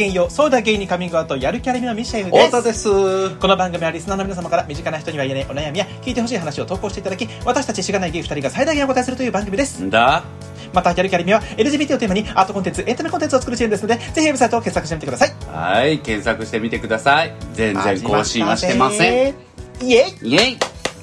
げんよう、そうだゲイにカミングアウト、やるキャラミのミシェルです。 太田です。 この番組はリスナーの皆様から身近な人には言えないお悩みや聞いてほしい話を投稿していただき、私たちしがないゲイ2人が最大限お答えするという番組です。また、やるキャラミは LGBT をテーマにアートコンテンツ、エンタメコンテンツを作るチームですので、ぜひウェブサイトを検索してみてください。 はい、検索してみてください。全然更新はしてません。 イエイイエイ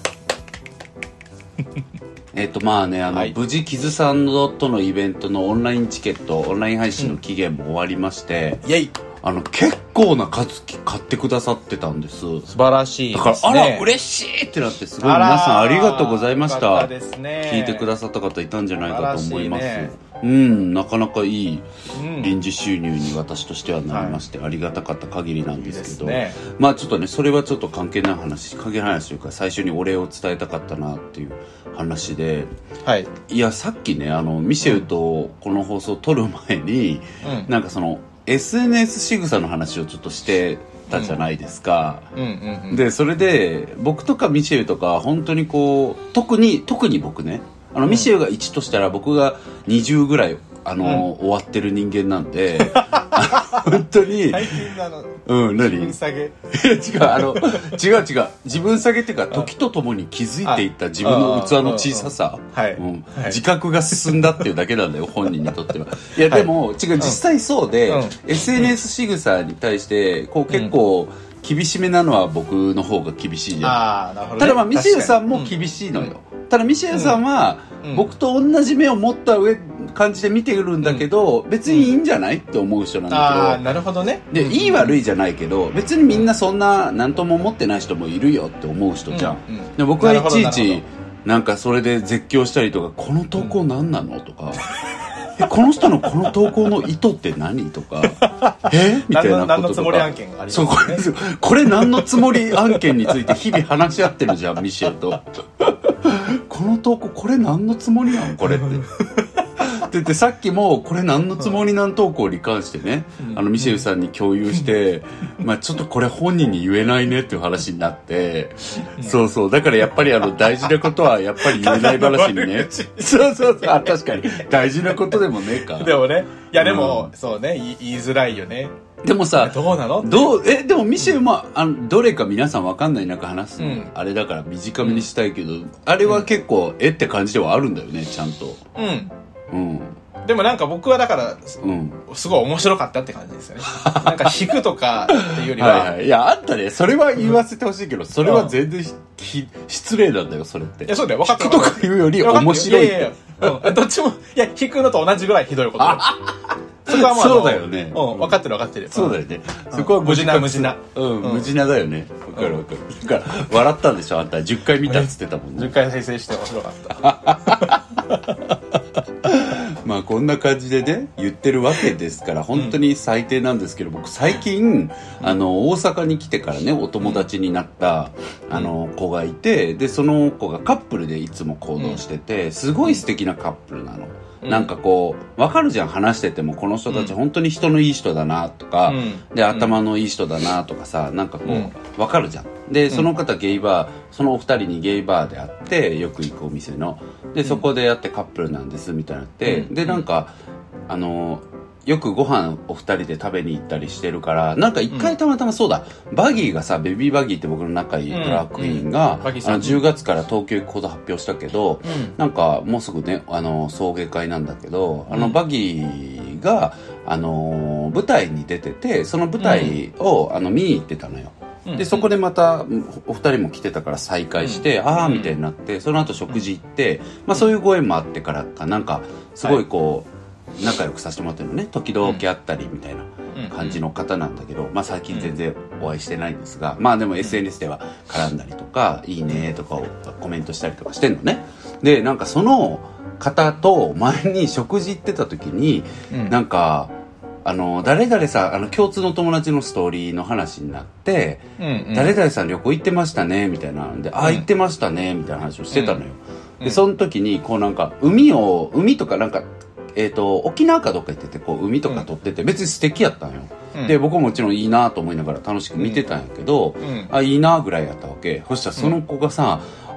まあね、はい、無事キズさんとのイベントのオンラインチケット、オンライン配信の期限も終わりまして、 イエイ結構な数買ってくださってたんです。 素晴らしいですね。 だからあら嬉しいってなって、すごい皆さんありがとうございました。 よかったですね。 聞いてくださった方いたんじゃないかと思います。なかなかいい臨時収入に私としてはなりまして、ありがたかった限りなんですけど、まあちょっとね、それはちょっと関係ない話というか、最初にお礼を伝えたかったなっていう話で、いやさっきね、ミシェルとこの放送を撮る前に、なんかそのSNS 仕草の話をちょっとしてたじゃないですか。でそれで僕とかミシェルとか本当にこう特に僕ね、ミシェルが1としたら僕が20ぐらい終わってる人間なんで本当に最近自分下げ違う自分下げっていうか、時とともに気づいていった自分の器の小ささ、自覚が進んだっていうだけなんだよ本人にとっては。いやでも実際そうで、SNS 仕草に対してこう結構厳しめなのは僕の方が厳しいじゃん。ただまあミシェルさんも厳しいのよ。ただミシェルさんは僕と同じ目を持った感じで見てるんだけど、別にいいんじゃないって思う人なんだけど。 なるほどね。 で、いい悪いじゃないけど、別にみんなそんな何とも思ってない人もいるよって思う人じゃん。で僕はいちいちなんかそれで絶叫したりとか、この投稿何なのとかこの人のこの投稿の意図って何とかみたいなこととか、 何のつもり案件がありますね。 これ何のつもり案件について日々話し合ってるじゃんミシェルとこの投稿これ何のつもりなんこれってでさっきもこれ何のつもりなん投稿に関してね、ミシェルさんに共有して、まあちょっとこれ本人に言えないねっていう話になって、そうだからやっぱり大事なことはやっぱり言えない話にねそう確かに大事なことでもねえか。 でもね、いやでも、そうね、言いづらいよね。 でもさ、 どうなの？ でもミシェルもどれか皆さん分かんない中話すの、あれだから短めにしたいけど、あれは結構って感じではあるんだよね、ちゃんと。 でもなんか僕はだから、すごい面白かったって感じですよね。なんか引くとかっていうよりは。 いや、あったね。それは言わせてほしいけど、それは全然失礼なんだよ、それって。 いや、そうだよ。分かった。 引くとか言うより面白いって。 どっちも、いや、引くのと同じぐらいひどいこと。 そこはまあ、そうだよね。 分かってる。 そうだよね。そこは無地な。無地なだよね。わかる。だから、笑ったんでしょ、あんた。10回見たっつってたもんね。 10回再生して面白かった。 まあこんな感じでね言ってるわけですから、本当に最低なんですけど、僕最近大阪に来てからねお友達になった子がいて、でその子がカップルでいつも行動してて、すごい素敵なカップルなの。なんかこう分かるじゃん、話しててもこの人たち本当に人のいい人だなとか、で頭のいい人だなとかさ、なんかこう分かるじゃん。でその方ゲイバー、そのお二人にゲイバーで会ってよく行くお店ので、そこでやってカップルなんですみたいなって、でなんかよくご飯お二人で食べに行ったりしてるから、なんか一回たまたまそうだ、バギーがさ、ベビーバギーって僕の仲いいドラッグクイーンが10月から東京行くこと発表したけど、なんかもうすぐね送迎会なんだけど、バギーが舞台に出てて、その舞台を見に行ってたのよ。でそこでまたお二人も来てたから再会して、ああみたいになって、その後食事行って、まあそういうご縁もあってからかなんかすごいこう仲良くさせてもらってるのね。時々会ったりみたいな感じの方なんだけど、まあ最近全然お会いしてないんですが、まあでも SNS では絡んだりとか、いいねとかをコメントしたりとかしてんのね。でなんかその方と前に食事行ってた時に、なんか誰々さん共通の友達のストーリーの話になって、誰々さん旅行行ってましたねみたいなんで、行ってましたねみたいな話をしてたのよ。でその時にこうなんか海とかなんか沖縄かどっか行ってて、こう海とか撮ってて、別に素敵やったんよ。で僕ももちろんいいなと思いながら楽しく見てたんやけど、いいなぐらいやったわけ。そしたらその子がさ、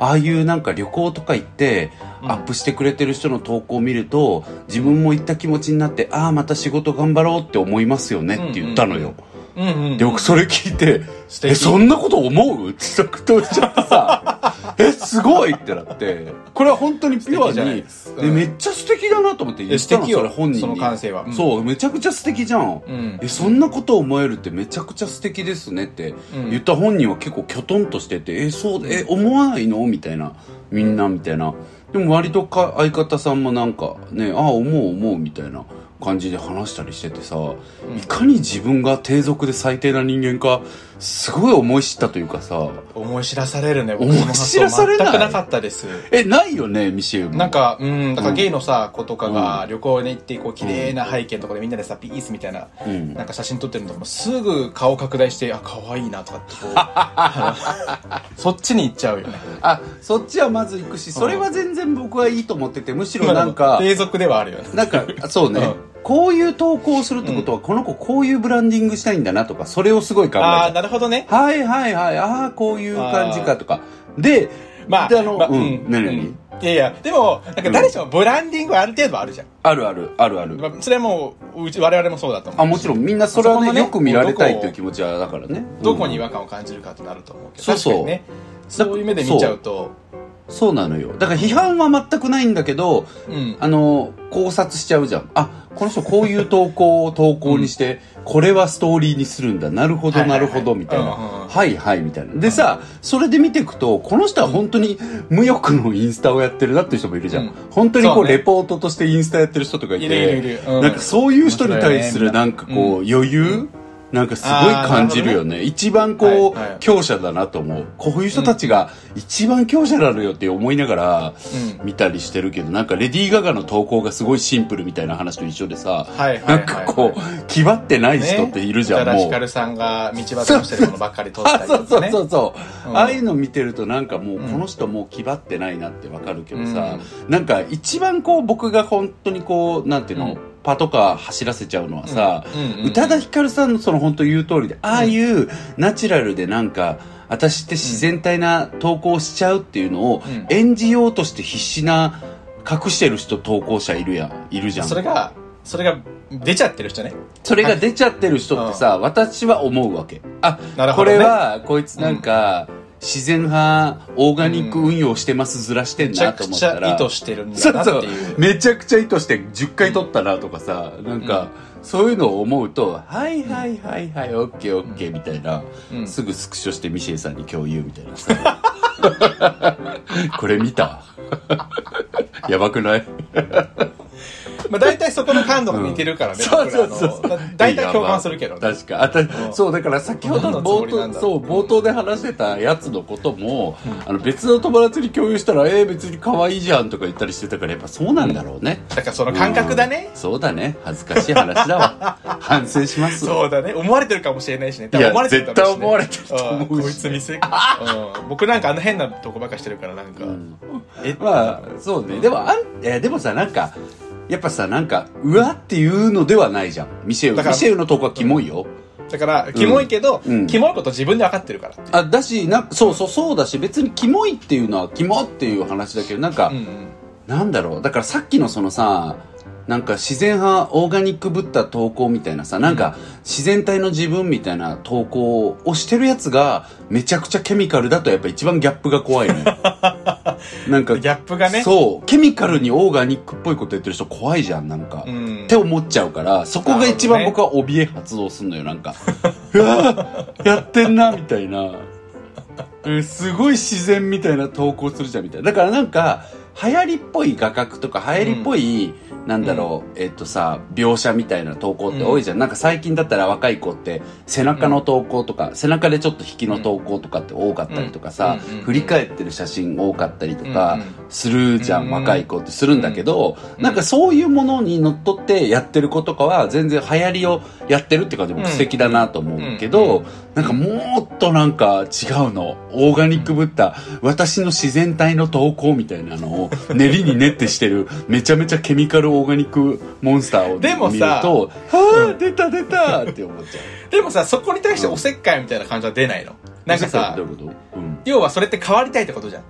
ああいうなんか旅行とか行ってアップしてくれてる人の投稿を見ると、自分も行った気持ちになって、ああまた仕事頑張ろうって思いますよねって言ったのよ。で僕それ聞いて、そんなこと思うって即答しちゃってさすごいってなって、これは本当にピュアにめっちゃ素敵だなと思って言ったの、それ本人に。 その感性は、 そうめちゃくちゃ素敵じゃん、そんなこと思えるってめちゃくちゃ素敵ですねって言った本人は結構きょとんとしてて、そう思わないのみたいな、みんなみたいな。でも割と相方さんもなんかね、思うみたいな感じで話したりしててさ、いかに自分が低俗で最低な人間かすごい思い知ったというかさ。 思い知らされるね。 思い知らされない。 全くなかったです。 ないよね、ミシェルも。 なんかだからゲイのさ子とかが旅行に行ってこう綺麗な背景のところでみんなでさピースみたいな、なんか写真撮ってるのもすぐ顔拡大して、可愛いなとかってこうそっちに行っちゃうよね。 そっちはまず行くし、それは全然僕はいいと思ってて、むしろなんか低俗ではあるよね。 なんかそうね、こういう投稿をするってことは、この子こういうブランディングしたいんだなとか、それをすごい考えて。 なるほどね。 こういう感じかとかで、何いやでもなんか誰しもブランディングはある程度あるじゃん。ある。それはもう我々もそうだと思う。 もちろんみんなそれはね、よく見られたいという気持ちはだからね。 どこに違和感を感じるかってなると思うけど、確かにね、そういう目で見ちゃうと。 そうなのよ。だから批判は全くないんだけど、考察しちゃうじゃん。この人こういう投稿を投稿にして、これはストーリーにするんだ。なるほど、なるほど、みたいな。みたいな。でさ、それで見ていくと、この人は本当に無欲のインスタをやってるなっていう人もいるじゃん。本当にこう、レポートとしてインスタやってる人とかいて、なんかそういう人に対するなんかこう、余裕なんかすごい感じるよね。一番こう、強者だなと思う。こういう人たちが一番強者なのよって思いながら見たりしてるけど、なんかレディー・ガガの投稿がすごいシンプルみたいな話と一緒でさ、なんかこう、気張ってない人っているじゃん、もう。 宇多田ヒカルさんが道端してるものばっかり撮ったりとかね。 そう。ああいうの見てるとなんかもう、この人もう気張ってないなってわかるけどさ、なんか一番こう、僕が本当にこう、なんていうの、パトカー走らせちゃうのはさ、宇多田ヒカルさんのその本当言う通りで、ああいうナチュラルでなんか、私って自然体な投稿しちゃうっていうのを演じようとして必死な隠してる人投稿者いるじゃん。 それが出ちゃってる人ね。 それが出ちゃってる人ってさ、私は思うわけ。 なるほどね。 これはこいつなんか、自然派オーガニック運用してますずらしてんなと思ったら、 めちゃくちゃ意図してるんだなっていう。 めちゃくちゃ意図して10回撮ったなとかさ、なんか、そういうのを思うと、はいオッケーみたいな、すぐスクショしてミシェルさんに共有みたいなさこれ見たやばくない大体そこの感度が似てるからね。大体共感するけどね。 確か。そうだから先ほどの冒頭で話してたやつのことも、別の友達に共有したら別に可愛いじゃんとか言ったりしてたから、やっぱそうなんだろうね。 だからその感覚だね。 そうだね。恥ずかしい話だわ。反省します。 そうだね。思われてるかもしれないしね。 いや絶対思われてると思うし。 こいつ見せ僕なんか変なとこばっかしてるからなんか。 そうね。でもさ、なんかやっぱさ、なんかうわっていうのではないじゃん。ミシェルのとこはキモいよ。 だからキモいけど、キモいこと自分で分かってるから。 だしそうだし、別にキモいっていうのはキモっていう話だけど、なんか、なんだろう。だからさっきのそのさ、なんか自然派オーガニックぶった投稿みたいなさ、なんか自然体の自分みたいな投稿をしてるやつがめちゃくちゃケミカルだとやっぱ一番ギャップが怖いね。なんかギャップがね。 そう、ケミカルにオーガニックっぽいこと言ってる人怖いじゃん、なんか、って思っちゃうから、そこが一番僕は怯え発動すんのよ、なんかうわやってんなみたいな、すごい自然みたいな投稿するじゃんみたいな。だからなんか流行りっぽい画角とか流行りっぽい、なんだろう、描写みたいな投稿って多いじゃん。なんか最近だったら若い子って背中の投稿とか、背中でちょっと引きの投稿とかって多かったりとかさ、振り返ってる写真多かったりとかするじゃん、若い子ってするんだけど、なんかそういうものにのっとってやってる子とかは全然流行りをやってるって感じも素敵だなと思うけど、なんかもっとなんか違うの、オーガニックぶった私の自然体の投稿みたいなのを練りに練ってしてるめちゃめちゃケミカルオーガニックモンスターを見ると、出たって思っちゃう。 でもさ、そこに対しておせっかいみたいな感じは出ないの。なんかさ、要はそれって変わりたいってことじゃん。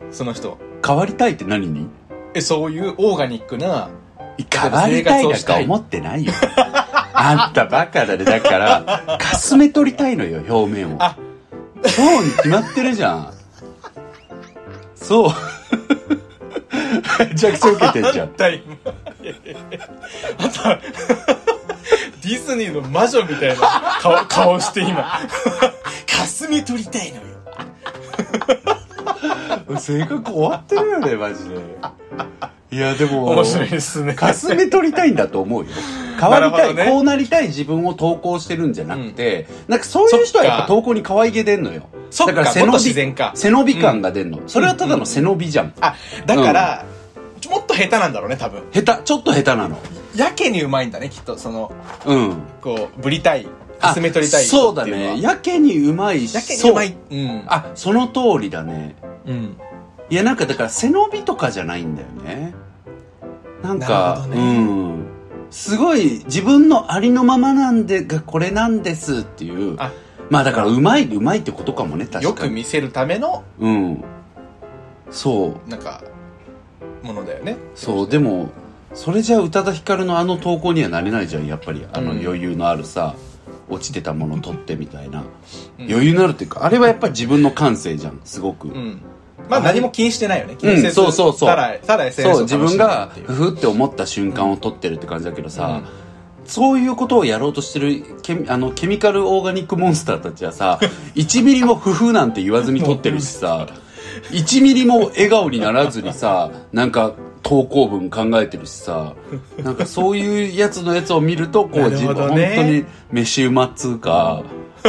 その人。 変わりたいって何に？ そういうオーガニックな変わりたいなんか思ってないよ。あんたバカだね。だからかすめ取りたいのよ、表面を。そうに決まってるじゃん。そうめちゃくちゃ受けてんじゃん。 あんたディズニーの魔女みたいな顔して今かすみ取りたいのよ。 性格終わってるよねマジで。いやでも面白いですね。 かすめ取りたいんだと思うよ。変わりたい、 ね、 こうなりたい自分を投稿してるんじゃなくて、なんかそういう人はやっぱ投稿に可愛げ出んのよ。だから背伸び感が出んの、それはただの背伸びじゃん。 だから、もっと下手なんだろうね多分。 ちょっと下手なの。 やけにうまいんだねきっと。そのこうぶりたい、かすめ取りたい。 そうだね。やけにうまいし。 やけにうまい。 その通りだね。いやなんかだから背伸びとかじゃないんだよね。なんかすごい自分のありのままなんでがこれなんですっていう。まあだからうまいってことかもね。確かによく見せるためのそうなんかものだよね。 そうでもそれじゃあ宇多田ヒカルのあの投稿にはなれないじゃん。やっぱり余裕のあるさ、落ちてたもの取ってみたいな、余裕のあるっていうか、あれはやっぱり自分の感性じゃんすごく。 まあ何も気にしてないよね。気にせず、 そうただ SNS を楽しんでるっていう。 自分がふって思った瞬間を撮ってるって感じだけどさ、そういうことをやろうとしてるケミカルオーガニックモンスターたちはさ1ミリもふふなんて言わずに撮ってるしさ1ミリも笑顔にならずにさなんか投稿文考えてるしさ、なんかそういうやつのやつを見るとこう自分本当に飯うまっつうか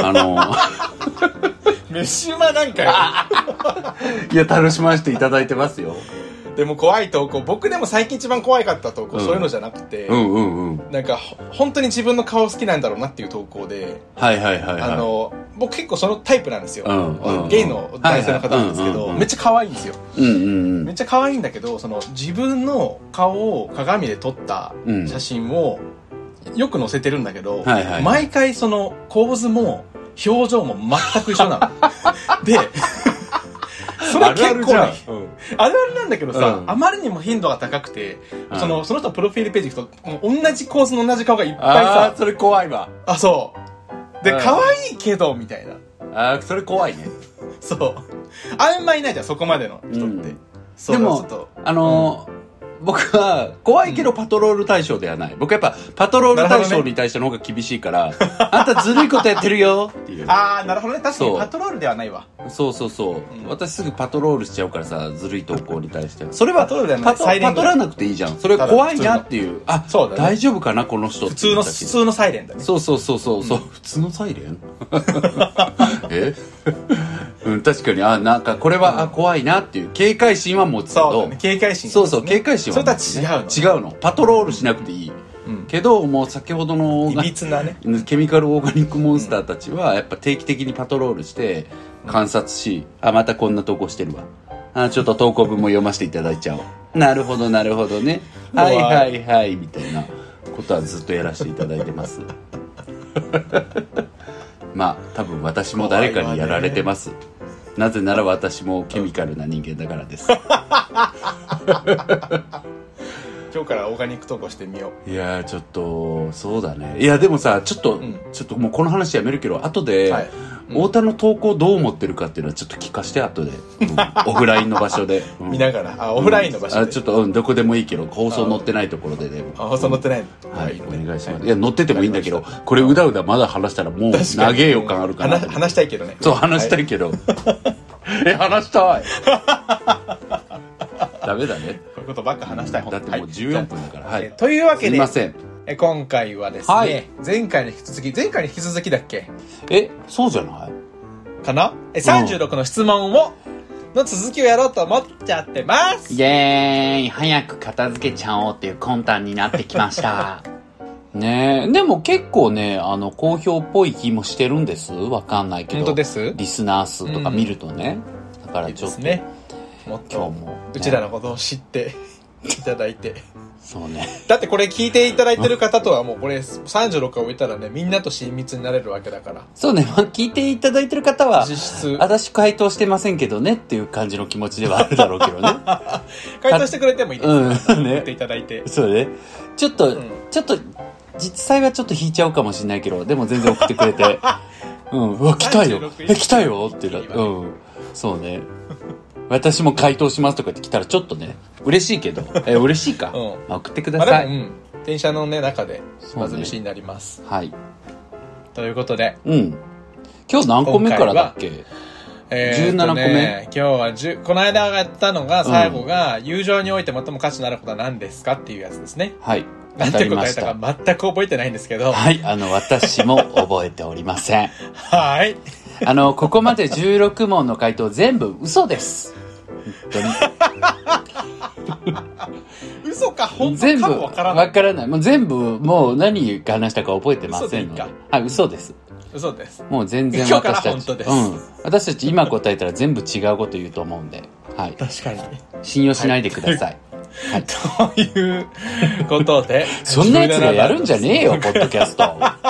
飯うまなんかよいや楽しませていただいてますよ。 でも怖い投稿、僕でも最近一番怖かった投稿、そういうのじゃなくて、なんか本当に自分の顔好きなんだろうなっていう投稿で、僕結構そのタイプなんですよ。ゲイの男性の方なんですけど、めっちゃ可愛いんですよ。めっちゃ可愛いんだけど、その自分の顔を鏡で撮った写真をよく載せてるんだけど、毎回その構図も表情も全く一緒なの。でそれ結構あるあるなんだけどさ、あまりにも頻度が高くて、その人のプロフィールページ行くと同じ構図の同じ顔がいっぱいさ。 それ怖いわ。 そうで可愛いけどみたいな。 それ怖いね。 そうあんまいないじゃんそこまでの人って。 でも僕は怖いけどパトロール対象ではない。僕やっぱパトロール対象に対しての方が厳しいから、あんたずるいことやってるよっていう。 なるほどね。確かにパトロールではないわ。 そう、私すぐパトロールしちゃうからさ、ずるい投稿に対しては。それはパトらなくていいじゃん。それは怖いなっていう。大丈夫かなこの人。 普通のサイレンだね。 そう、普通のサイレン確かになんかこれは怖いなっていう警戒心は持つけど、 警戒心。 そう警戒心はそれとは違うの。 パトロールしなくていい。けどもう先ほどのいびつなねケミカルオーガニックモンスターたちはやっぱ定期的にパトロールして観察し、またこんな投稿してるわ、ちょっと投稿文も読ませていただいちゃおう。なるほどねはいみたいなことはずっとやらせていただいてますまあ多分私も誰かにやられてます。なぜなら私もケミカルな人間だからです今日からオーガニック投稿してみよう。いやちょっとそうだね。いやでもさちょっともうこの話やめるけど後で、太田の投稿どう思ってるかっていうのはちょっと聞かして後で、オフラインの場所で、 見ながら。オフラインの場所で、 ちょっとどこでもいいけど放送載ってないところでね。 放送載ってない、 はいお願いします。いや載っててもいいんだけど、これうだうだまだ話したらもう長えよ感あるから話したいけどね。 そう話したいけど話したいダメだね。 こういうことばっか話したい。 だってもう14分だから。 というわけで、 すいません。 今回はですね、前回に引き続きだっけ？ そうじゃないかな？36の質問の続きをやろうと思っちゃってます。 イエーイ、早く片付けちゃおうっていう魂胆になってきましたねえ、でも結構ね好評っぽい気もしてるんです。わかんないけど、 本当です。 リスナー数とか見るとね、だからちょっとね、もっとうちらのことを知っていただいて。 そうね。 だってこれ聞いていただいてる方とはもうこれ36回終えたらね、みんなと親密になれるわけだから。 そうね、まあ、聞いていただいてる方は、 実質。 私回答してませんけどねっていう感じの気持ちではあるだろうけどね。 回答してくれてもいいですよ。ね。言っていただいて。 そうね。ちょっと、実際はちょっと引いちゃうかもしれないけど、でも全然送ってくれて、うわ、来たよ来たよって言うから、そうね。私も回答しますとかって来たらちょっとね、嬉しいけど、嬉しいか。まあ、送ってください。 電車のね、中で、まず飯になります。 はい。 ということで。 今日何個目からだっけ？17個目。 今日はこの間やったのが、最後が、友情において最も価値のあることは何ですかっていうやつですね。 はい。 なんて答えたか全く覚えてないんですけど。 はい、私も覚えておりません。 はい。 ここまで16問の回答全部嘘です。 嘘か本当全部かもわからない。 わからない。もう全部もう何話したか覚えてませんので。はい、嘘です。 嘘です。 もう全然今日から本当です。 私たち今答えたら全部違うこと言うと思うんで。はい。 確かに。 信用しないでください。 はい、ということでそんなやつがやるんじゃねえよポッドキャスト。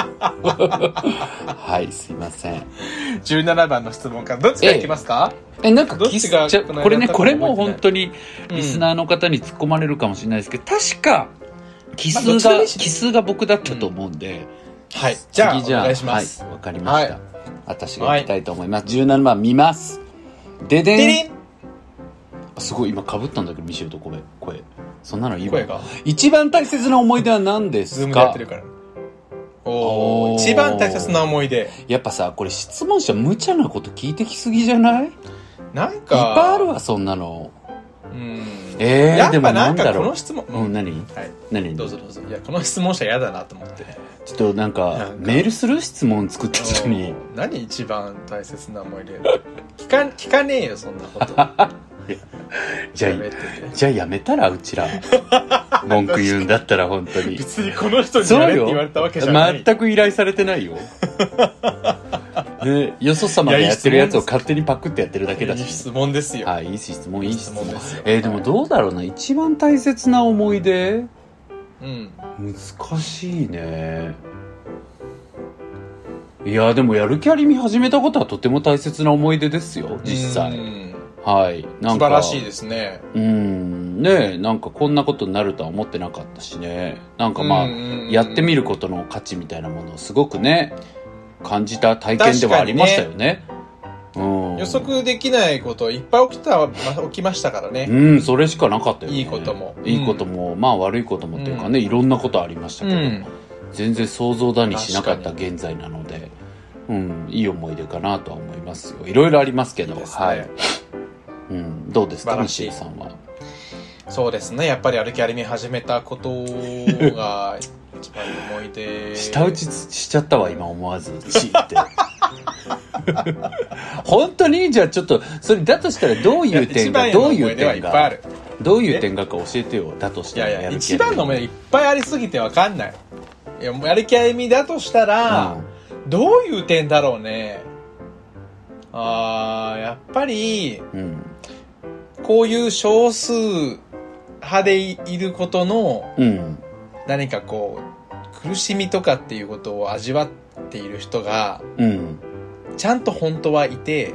はい、すいません。 17番の質問からどっちからいきますか？ なんかこれも本当にリスナーの方に突っ込まれるかもしれないですけど、確か奇数が僕だったと思うんで、 はい、じゃあお願いします。 はい、わかりました。私がいきたいと思います。17番見ます。ででん。すごい今被ったんだけど、ミシェルと声そんなのいいわ。一番大切な思い出は何ですか？ ズームでやってるから。一番大切な思い出。 やっぱさ、これ質問者無茶なこと聞いてきすぎじゃない？ なんかいっぱいあるわそんなの。 やでもっぱなんかこの質問、 何？何？ どうぞ。いや、この質問者嫌だなと思って。 ちょっとなんかメールする質問作った人に。 何一番大切な思い出？聞かねえよそんなこと。 じゃあやめたらうちら文句言うんだったら本当に別にこの人にやれって言われたわけじゃない。 全く依頼されてないよ。よそ様がやってるやつを勝手にパクってやってるだけだし。 いい質問ですよ。 いい質問ですよ。でもどうだろうな、一番大切な思い出、難しいね。いやでもやる気ありみ始めたことはとても大切な思い出ですよ実際。はい、なんか素晴らしいですね。 ねえ、なんかこんなことになるとは思ってなかったしね。なんかまあやってみることの価値みたいなものをすごくね感じた体験ではありましたよね。 予測できないこといっぱい起きましたからね。 それしかなかったよね。 いいことも、 まあ悪いこともっていうかね、いろんなことありましたけど、全然想像だにしなかった現在なので、いい思い出かなとは思いますよ。いろいろありますけど。はい。どうですか、西井さんは。 そうですね、やっぱり歩き歩み始めたことが一番思い出。 舌打ちしちゃったわ今思わずチーって本当に？じゃあちょっとそれだとしたらどういう点が教えてよ。だとしたら一番の思い出いっぱいありすぎて分かんない。いや、歩き歩みだとしたら、どういう点だろうね。やっぱり、こういう少数派でいることの、何かこう苦しみとかっていうことを味わっている人が、ちゃんと本当はいて、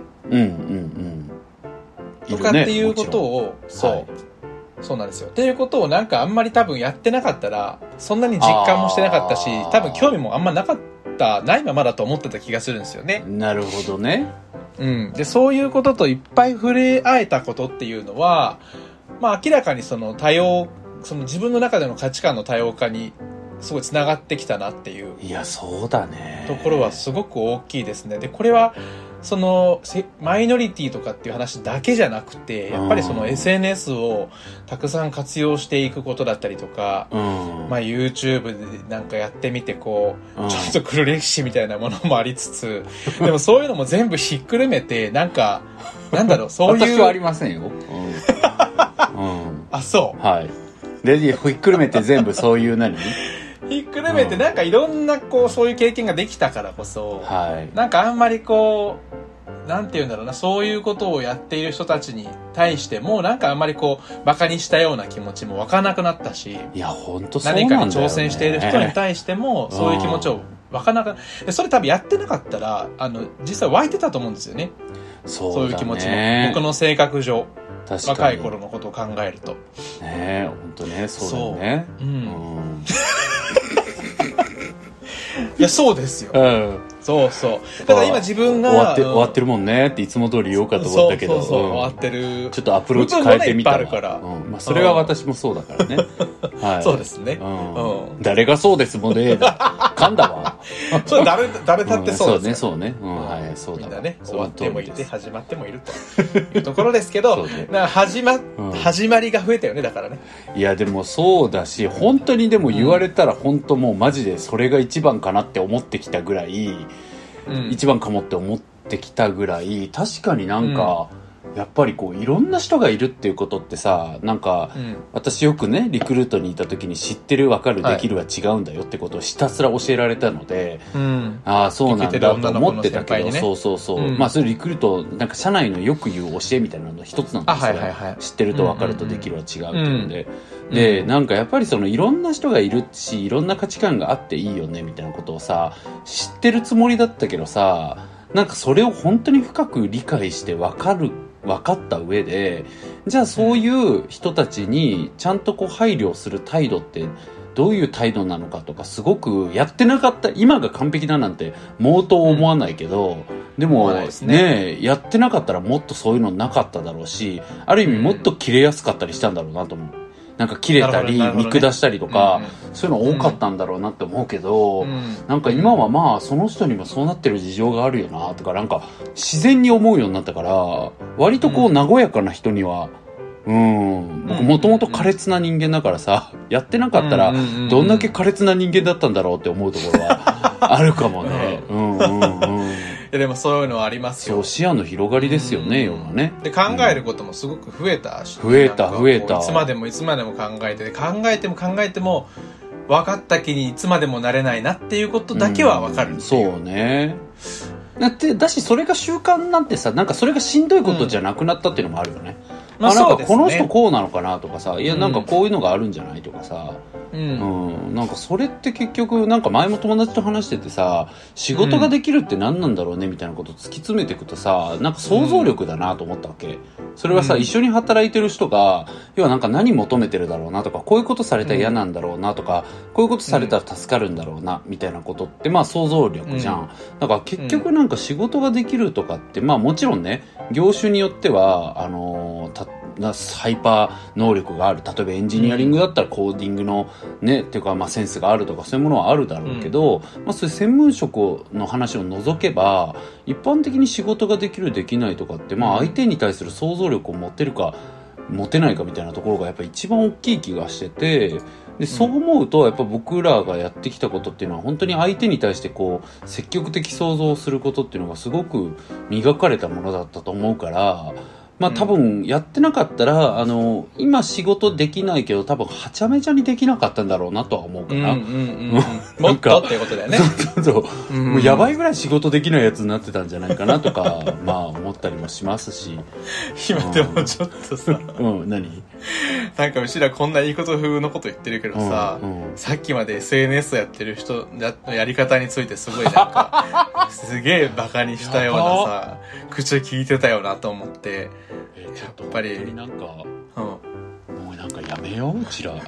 とかっていうことを、そうなんですよ。っていうことをなんかあんまり多分やってなかったら、そんなに実感もしてなかったし、多分興味もあんまないままだと思ってた気がするんですよね。 なるほどね。 で、そういうことといっぱい触れ合えたことっていうのは、まあ明らかにその自分の中での価値観の多様化にすごい繋がってきたなっていう。 いや、そうだね。 ところはすごく大きいですね。で、これは、そのマイノリティとかっていう話だけじゃなくて、やっぱりその SNS をたくさん活用していくことだったりとか、まあ YouTube でなんかやってみてこう、ちょっと黒歴史みたいなものもありつつ、でもそういうのも全部ひっくるめて、なんだろう、そういう。 私はありませんよ。 あ、そう。 はい。で、ひっくるめて全部そういうひっくるめてなんかいろんなこうそういう経験ができたからこそ、なんかあんまりこうなんていうんだろうな、そういうことをやっている人たちに対しても、なんかあんまりこう、馬鹿にしたような気持ちも湧かなくなったし、 いや、ほんとそうなんだよね。 何かに挑戦している人に対しても、そういう気持ちを湧かなくなった。それ多分やってなかったら、実際湧いてたと思うんですよね。そういう気持ちも。僕の性格上。若い頃のことを考えると。 ねえ、ほんとね、そうだよね。 いや、そうですよ。そうそう。だから今自分が終わってるもんねっていつも通り言おうかと思ったけど、 そう終わってる。 ちょっとアプローチ変えてみたら。 まあそれは私もそうだからね。 はい。そうですね。 誰がそうですもんね。噛んだわ。 それ誰だってそうです。 そうね。はい、そうだ。 みんなね、終わってもいて始まってもいるというところですけど、始まりが増えたよね、だからね。 いや、でもそうだし、本当にでも言われたら本当もうマジでそれが一番かなって思ってきたぐらい、一番かもって思ってきたぐらい、確かになんか、やっぱりこういろんな人がいるっていうことってさ、なんか、私よくねリクルートにいた時に知ってる分かるできるは違うんだよってことをひたすら教えられたので、ああそうなんだと思ってたけど、そう、まあそれリクルートなんか社内のよく言う教えみたいなの一つなんですよ、知ってると分かるとできるは違うっていうので、でなんかやっぱりそのいろんな人がいるしいろんな価値観があっていいよねみたいなことをさ知ってるつもりだったけどさ、なんかそれを本当に深く理解して分かった上で、じゃあそういう人たちにちゃんとこう配慮する態度ってどういう態度なのかとか、すごくやってなかった今が完璧だなんて毛頭思わないけど、でもねやってなかったらもっとそういうのなかっただろうし、ある意味もっと切れやすかったりしたんだろうなと思う。なんか切れたり見下したりとか、そういうの多かったんだろうなって思うけど、なんか今はまあその人にもそうなってる事情があるよなとか、なんか自然に思うようになったから、割とこう和やかな人には僕もともと苛烈な人間だからさ、やってなかったらどんだけ苛烈な人間だったんだろうって思うところはあるかもね。 いやでもそういうのはありますよ。 そう、視野の広がりですよね、要はね。 で考えることもすごく増えたし、 増えた。いつまでも考えても分かった気にいつまでもなれないなっていうことだけは分かる。 そうね。だしそれが習慣なんてさ、なんかそれがしんどいことじゃなくなったっていうのもあるよね。なんかこの人こうなのかなとかさ、いやなんかこういうのがあるんじゃないとかさ、なんかそれって結局なんか前も友達と話しててさ、仕事ができるって何なんだろうねみたいなことを突き詰めていくとさ、なんか想像力だなと思ったわけ。それはさ、一緒に働いてる人が要はなんか何求めてるだろうなとか、こういうことされたら嫌なんだろうなとか、こういうことされたら助かるんだろうなみたいなことってまあ想像力じゃん。だから結局なんか仕事ができるとかってまあもちろんね業種によってはハイパー能力がある、例えばエンジニアリングだったらコーディングのねっていうかまあセンスがあるとかそういうものはあるだろうけど、まあそういう専門職の話を除けば一般的に仕事ができるできないとかってまあ相手に対する想像力を持てるか持てないかみたいなところがやっぱり一番大きい気がしてて、でそう思うとやっぱ僕らがやってきたことっていうのは本当に相手に対してこう積極的想像をすることっていうのがすごく磨かれたものだったと思うから、まあ多分やってなかったら今仕事できないけど多分はちゃめちゃにできなかったんだろうなとは思うから、 もっとっていうことだよね。 そうもうやばいぐらい仕事できないやつになってたんじゃないかなとかまあ思ったりもしますし、 今でもちょっとさ何なんかうちらこんないいこと風のこと言ってるけどさ、さっきまで SNS やってる人のやり方についてすごいなんかすげえバカにしたようなさ口聞いてたよなと思って、やっぱりなんか、もうなんかやめよう、うちら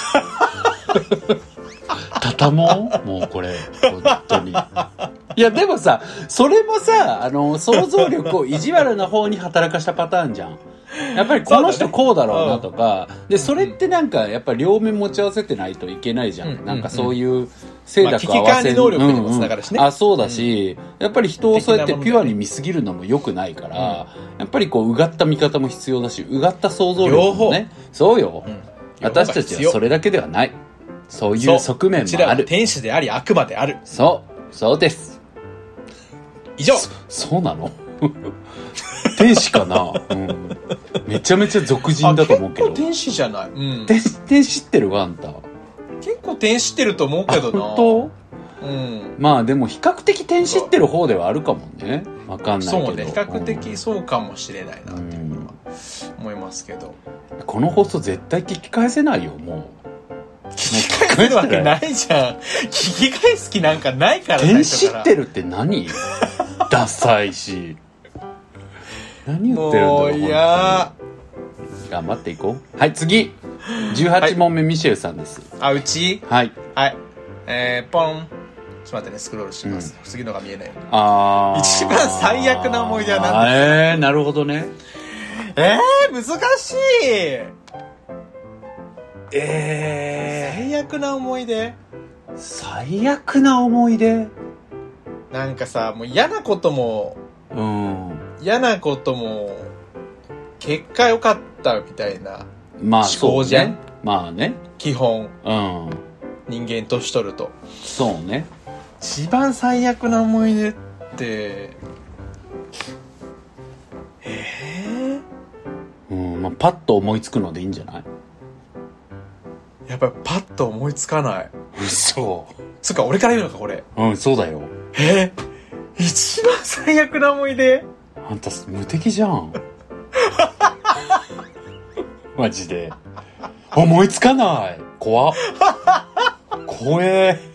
畳もうもうこれ本当に。いやでもさそれもさ想像力を意地悪な方に働かしたパターンじゃん。やっぱりこの人こうだろうなとか、でそれってなんかやっぱり両面持ち合わせてないといけないじゃん。なんかそういう性格合わせ、 危機管理能力にもつながるしね。 そうだし、やっぱり人をそうやってピュアに見すぎるのも良くないから、やっぱりこううがった見方も必要だし、うがった想像力もね。そうよ、私たちはそれだけではない。そういう側面もある。うちらは天使であり悪魔である。 そうです。 以上。 そうなの？天使かな、めちゃめちゃ俗人だと思うけど。 結構天使じゃない、 天使ってるわあんた。 結構天使ってると思うけどな。 本当？まあでも比較的天使ってる方ではあるかもね。 わかんないけど。 そうね、比較的そうかもしれないなっていうのは思いますけど。 この放送絶対聞き返せないよ、もう。 聞き返すわけないじゃん。聞き返す気なんかないから。 天知ってるって何ダサいし。何言ってるんだろう。もういや頑張っていこう。はい、次。18問目、ミシェルさんです。 あ、うちはい。 はい。ポン。ちょっと待ってね、スクロールします。次のが見えない。一番最悪な思い出は何ですか？ なるほどね。 難しい。最悪な思い出。 最悪な思い出。 なんかさ、もう嫌なことも、結果良かったみたいな思考じゃん。 まあね。 基本。人間年取ると。 そうね。 一番最悪な思い出って、 まあ、パッと思いつくのでいいんじゃない？ やっぱパッと思いつかない。 嘘。 つうか俺から言うのかこれ。 そうだよ。 一番最悪な思い出？ あんた無敵じゃん。マジで。思いつかない。怖え。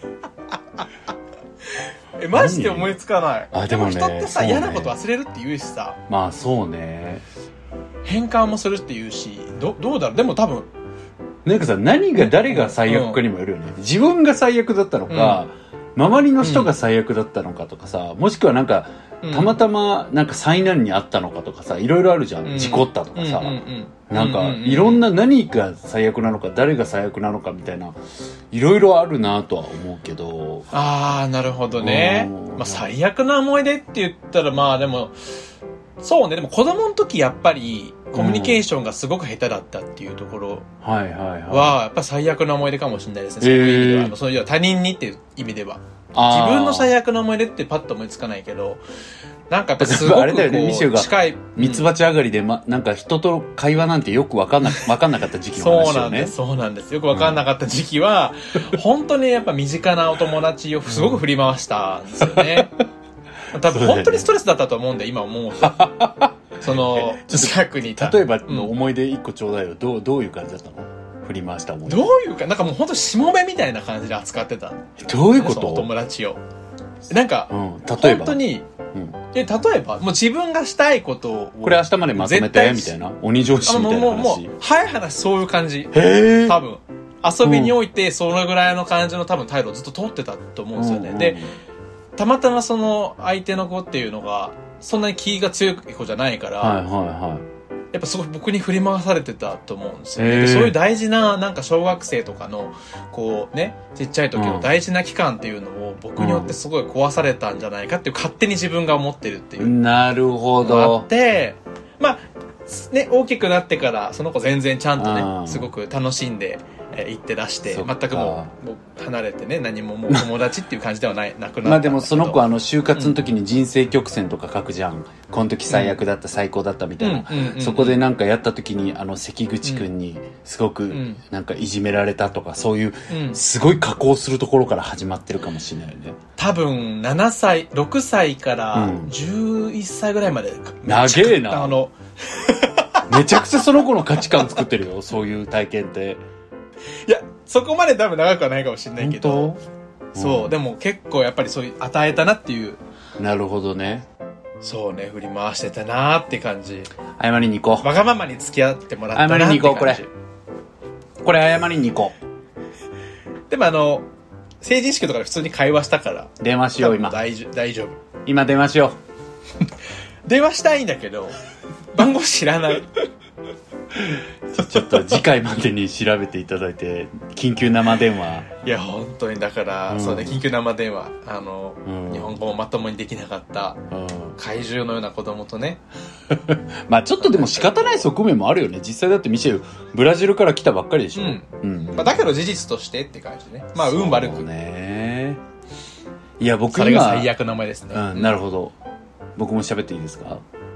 マジで思いつかない。 でもね、 人ってさ、嫌なこと忘れるって言うしさ。 まあそうね。 変換もするって言うし、どうだろう。でも多分なんかさ、何が誰が最悪かにもよるよね。自分が最悪だったのか、周りの人が最悪だったのかとかさ、もしくはなんかたまたまなんか災難にあったのかとかさ、いろいろあるじゃん。事故ったとかさ、なんかいろんな何が最悪なのか誰が最悪なのかみたいないろいろあるなとは思うけど。 なるほどね。まあ最悪な思い出って言ったらまあでもそうね。でも子供の時やっぱりコミュニケーションがすごく下手だったっていうところはやっぱ最悪な思い出かもしれないですね。そういう意味ではそういう他人にっていう意味では。自分の最悪な思い出ってパッと思いつかないけど、なんかやっぱすごくこうあれだよね、ミシェルがミツバチ上がりで、なんか人と会話なんてよく分かんなかった時期の話よね。 そうなんです。よく分かんなかった時期は、本当にやっぱ身近なお友達をすごく振り回したんですよね。多分本当にストレスだったと思うんで、今思うと。その、近くにいた。 例えばの思い出一個ちょうだいよ。どういう感じだったの？振り回した思い出。 どういうか、なんかもう本当しもべみたいな感じで扱ってた。 どういうこと？ お友達を。なんか、 例えば本当に、例えば、もう自分がしたいことを。 これ明日までまとめて、みたいな。鬼上司みたいな話。 もう、早い話そういう感じ。多分。遊びにおいて、そのぐらいの感じの多分態度をずっと取ってたと思うんですよね。で、たまたまその相手の子っていうのが、そんなに気が強い子じゃないから、やっぱすごい僕に振り回されてたと思うんですよね。そういう大事な、なんか小学生とかの、こうね、ちっちゃい時の大事な期間っていうのを僕によってすごい壊されたんじゃないかっていう勝手に自分が思ってるっていう。 なるほど。 あって、まあ、ね、大きくなってからその子全然ちゃんとね、すごく楽しんで、行ってらして、全くもう離れてね、何ももう友達っていう感じではなくなった。 まあでもその子就活の時に人生曲線とか書くじゃん。この時最悪だった、最高だったみたいな。そこでなんかやった時に関口くんにすごくなんかいじめられたとか、そういうすごい加工するところから始まってるかもしれないよね。 多分6歳から11歳ぐらいまで。 長えな。めちゃくちゃその子の価値観作ってるよ、そういう体験って。 いや、そこまで多分長くはないかもしれないけど。そう、でも結構やっぱりそういう与えたなっていう。 なるほどね。 そうね、振り回してたなーって感じ。 謝りに行こう。 わがままに付き合ってもらったなーって感じ。 謝りに行こう、これ謝りに行こう。でも成人式とかで普通に会話したから。 電話しよう、今。 大丈夫。 今電話しよう。 電話したいんだけど、番号知らない。 ちょっと次回までに調べていただいて、緊急生電話。 いや本当にだから、そうね、緊急生電話、日本語もまともにできなかった、怪獣のような子供とね。 まあちょっとでも仕方ない側面もあるよね。実際だってミシェルブラジルから来たばっかりでしょ。 まあ、だけど事実としてって感じでね。まあ運悪くね。いや僕今それが最悪な思いですね。 なるほど。僕も喋っていいですか？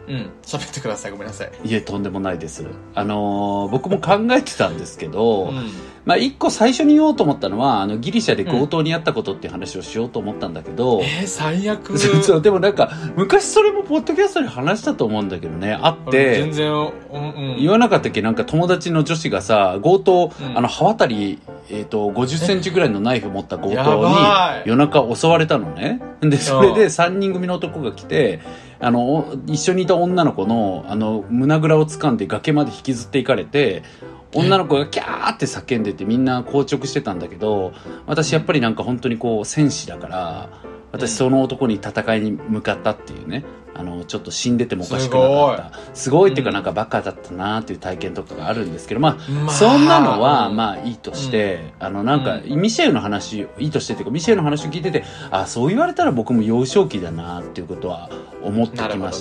喋ってください。ごめんなさい。 いえ、とんでもないです。僕も考えてたんですけど、まあ、一個最初に言おうと思ったのは、ギリシャで強盗にあったことっていう話をしようと思ったんだけど。 最悪。 そう、でもなんか、昔それもポッドキャストで話したと思うんだけどね、あって。 全然、 言わなかったっけ？なんか友達の女子がさ、強盗、刃渡り、50センチぐらいのナイフ持った強盗に夜中襲われたのね。で、それで3人組の男が来て、一緒にいた女の子の、胸ぐらを掴んで崖まで引きずっていかれて、女の子がキャーって叫んでてみんな硬直してたんだけど、私やっぱりなんか本当にこう戦士だから、私その男に戦いに向かったっていうね、ちょっと死んでてもおかしくなかった。すごいっていうかなんかバカだったなっていう体験とかがあるんですけど、まあ、そんなのはまあいいとして、なんかミシェルの話、いいとしてっていうか、ミシェルの話を聞いてて、あ、そう言われたら僕も幼少期だなっていうことは思ってきまして、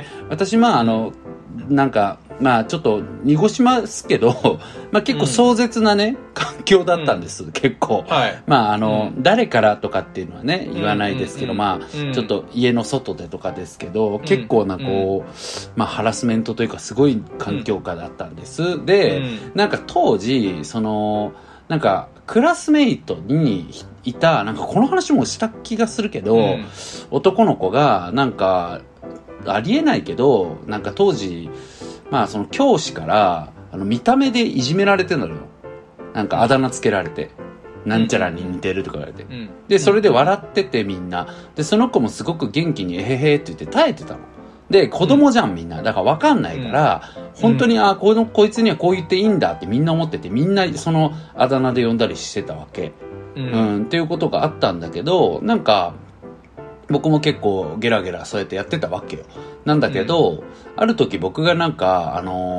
私まあなんか、まあちょっと濁しますけど、まあ結構壮絶なね、環境だったんです、結構。まあ誰からとかっていうのはね、言わないですけど、まあちょっと家の外でとかですけど、結構なこう、まあハラスメントというかすごい環境下だったんです。で、なんか当時、なんかクラスメイトにいた、なんかこの話もした気がするけど、男の子がなんか、ありえないけど、なんか当時、まあその教師から、見た目でいじめられてるのよ。なんかあだ名つけられて。なんちゃらに似てるとか言われて。で、それで笑っててみんな。で、その子もすごく元気にえへへって言って耐えてたの。で、子供じゃんみんな。だからわかんないから、本当に、こいつにはこう言っていいんだってみんな思ってて、みんなそのあだ名で呼んだりしてたわけ。っていうことがあったんだけど、なんか、僕も結構ゲラゲラそうやってやってたわけよ。なんだけど、ある時僕がなんか、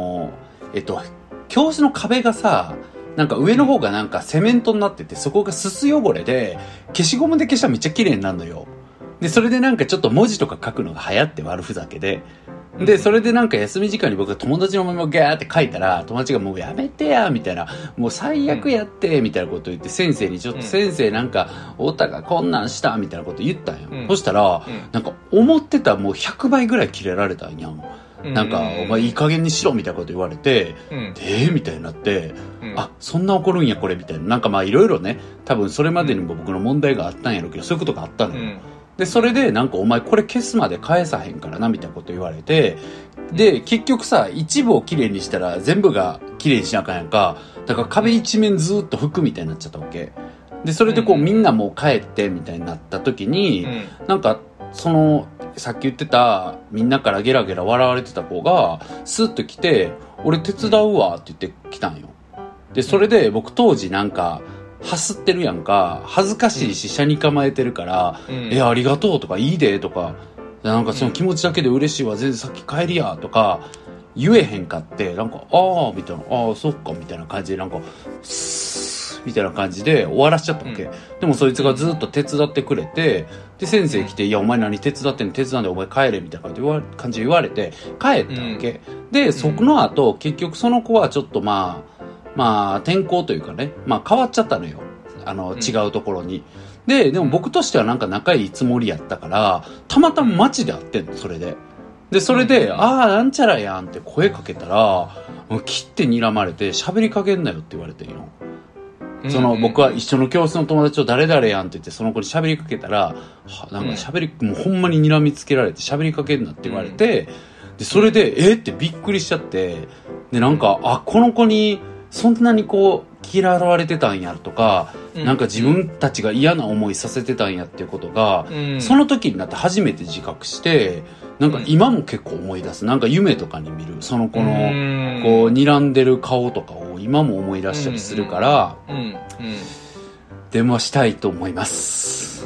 教室の壁がさ、なんか上の方がなんかセメントになってて、そこがすす汚れで、消しゴムで消したらめっちゃ綺麗になるのよ。で、それでなんかちょっと文字とか書くのが流行って悪ふざけで。で、それでなんか休み時間に僕が友達の名前をガーって書いたら、友達がもうやめてや、みたいな、もう最悪やって、みたいなことを言って、先生にちょっと先生なんか、太田がこんなんした、みたいなこと言ったんよ。そしたら、なんか思ってたもう100倍ぐらいキレられたんやん。なんか、お前いい加減にしろ、みたいなこと言われて、みたいになって、あ、そんな怒るんや、これ、みたいな。なんかまあいろいろね、多分それまでにも僕の問題があったんやろうけど、そういうことがあったのよ。で、それで、なんかお前これ消すまで返さへんからな、みたいなこと言われて、で、結局さ、一部をきれいにしたら全部がきれいにしなあかんやんか。だから壁一面ずーっと服みたいになっちゃったわけ。で、それでこうみんなもう帰って、みたいになった時に、なんか、さっき言ってた、みんなからゲラゲラ笑われてた子が、スッと来て、俺手伝うわって言って来たんよ。で、それで僕当時なんか、はすってるやんか。恥ずかしいし、車に構えてるから、ありがとうとか、いいでとか、なんかその気持ちだけで嬉しいわ、全然さっき帰りやとか、言えへんかって、なんか、ああ、みたいな、ああ、そっか、みたいな感じで、なんか、スーみたいな感じで終わらしちゃったわけ。でもそいつがずっと手伝ってくれて、で、先生来て、いや、お前何手伝ってんの？手伝んでお前帰れ、みたいな感じで言われて、帰ったわけ。で、その後、結局その子はちょっとまあ、転校というかね、まあ変わっちゃったのよ。違うところに。でも僕としてはなんか仲いいつもりやったから、たまたま街で会ってんの、それで。で、それで、ああ、なんちゃらやんって声かけたら、もう切って睨まれて喋りかけんなよって言われてんよ。僕は一緒の教室の友達を誰々やんって言って、その子に喋りかけたら、なんかもうほんまに睨みつけられて喋りかけんなって言われて、で、それで、ってびっくりしちゃって、で、なんか、この子に、そんなにこう嫌われてたんやとか、なんか自分たちが嫌な思いさせてたんやっていうことが、その時になって初めて自覚して、なんか今も結構思い出す。なんか夢とかに見るその子のこう睨んでる顔とかを今も思い出したりするから、電話したいと思います。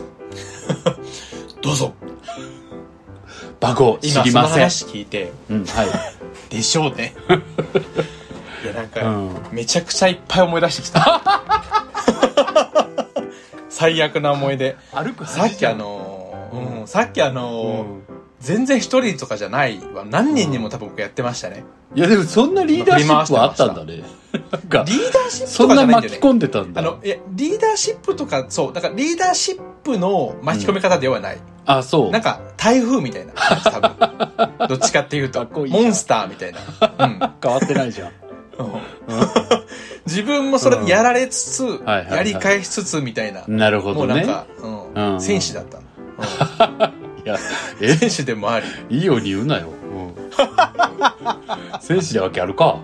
どうぞ。 番号知りません。 今その話聞いて、 はい。 でしょうね。いやなんか、めちゃくちゃいっぱい思い出してきた。最悪な思い出。さっき全然一人とかじゃないわ。何人にも多分僕やってましたね。 いやでもそんなリーダーシップはあったんだね。 なんかリーダーシップとかじゃないんだよね。 そんな巻き込んでたんだ。 いや、リーダーシップとか、そう、だからリーダーシップの巻き込み方ではない。 あ、そう。 なんか、台風みたいな。多分。どっちかっていうと、モンスターみたいな。 変わってないじゃん。 自分もそれでやられつつ、やり返しつつみたいな。 なるほどね。 もうなんか、戦士だった。 いや、 戦士でもあり。 いいように言うなよ。戦士でわけあるか。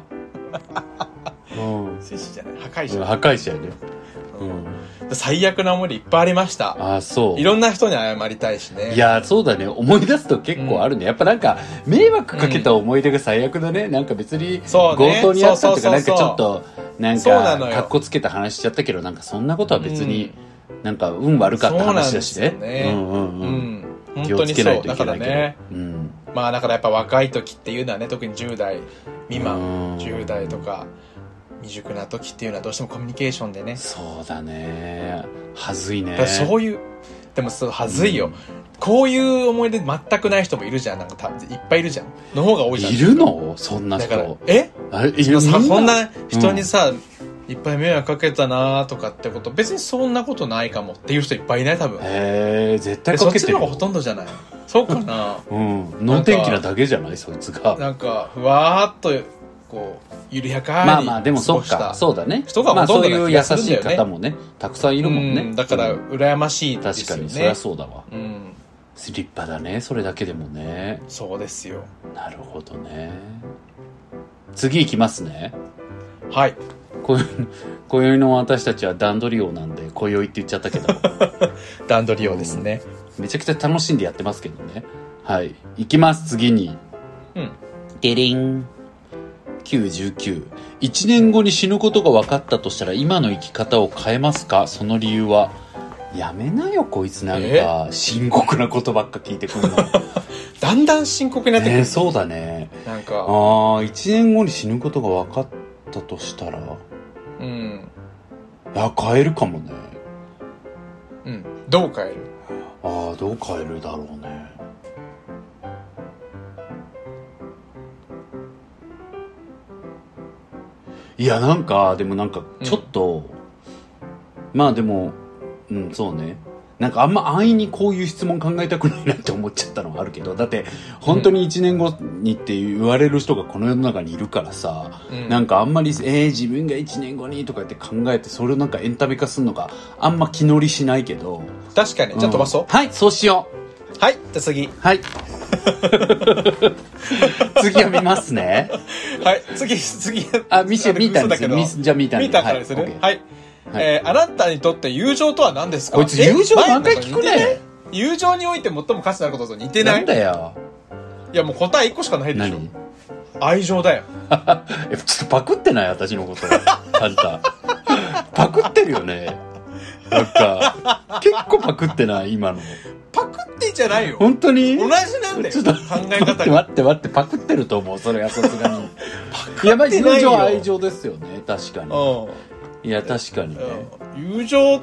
戦士じゃない、破壊者。 破壊者やね。 最悪な思い出いっぱいありました。 あ、そう。 いろんな人に謝りたいしね。 いや、そうだね。思い出すと結構あるね。やっぱなんか、迷惑かけた思い出が最悪だね。なんか別に、強盗にあったとか、なんかちょっと、なんか、かっこつけた話しちゃったけど、なんかそんなことは別に、なんか運悪かった話だしね。 本当にそう。だからね。まあだからやっぱ若い時っていうのはね、特に10代未満、10代とか、未熟な時っていうのはどうしてもコミュニケーションでね。 そうだね。はずいね。 そういう、でもそう、はずいよ。こういう思い出全くない人もいるじゃん。なんかいっぱいいるじゃん。の方が多いじゃん。 いるのそんな人。 だから、そんな人にさ、いっぱい迷惑かけたなとかってこと、別にそんなことないかもっていう人いっぱいいない多分。 絶対かけてる。 そっちの方がほとんどじゃない。そうかな。 能天気なだけじゃないそいつが。 なんか、ふわーっと、こう、緩やかに。 まあまあ、でもそっか。そうだね。 人がほとんどそういう優しい方もね、たくさんいるもんね。 だから、羨ましいですよね。 確かに、そりゃそうだわ。立派だね、それだけでもね。 そうですよ。 なるほどね。次行きますね。 はい。 今宵の私たちは段取り王なんで、今宵って言っちゃったけど。 段取り王ですね。 めちゃくちゃ楽しんでやってますけどね。はい。行きます、次に。デリン。99。1年後に死ぬことが分かったとしたら、今の生き方を変えますか？その理由は。やめなよ、こいつなんか、深刻なことばっか聞いてくるの。 だんだん深刻になってくる。 そうだね。 なんか。 1年後に死ぬことが分かったとしたら、いや、変えるかもね。 どう変える？ どう変えるだろうね。いや、なんか、でもなんか、ちょっと、まあでも、そうね。なんかあんま安易にこういう質問考えたくないなって思っちゃったのはあるけど、だって本当に1年後にって言われる人がこの世の中にいるからさ、なんかあんまり自分が1年後にとかって考えてそれをなんかエンタメ化するのがあんま気乗りしないけど。 確かに。じゃあ飛ばそう。 はい、そうしよう。はい、じゃあ次。 はい。次読みますね。 はい、次。 見たんですよ。じゃあ見たんで。 見たからでする。はい。あなたにとって友情とは何ですか？ こいつ友情何回聞くね。 友情において最も価値のあることと似てない？ なんだよ。 いやもう答え1個しかないでしょ。愛情だよ。 ちょっとパクってない私のこと。あんた。パクってるよね。なんか、結構パクってない今の。 パクってんじゃないよ。 本当に同じなんだよ。ちょっと考え方が。待って、パクってると思う。それはさすがに。いや、まあ友情愛情ですよね。確かに。いや、確かにね。 友情って。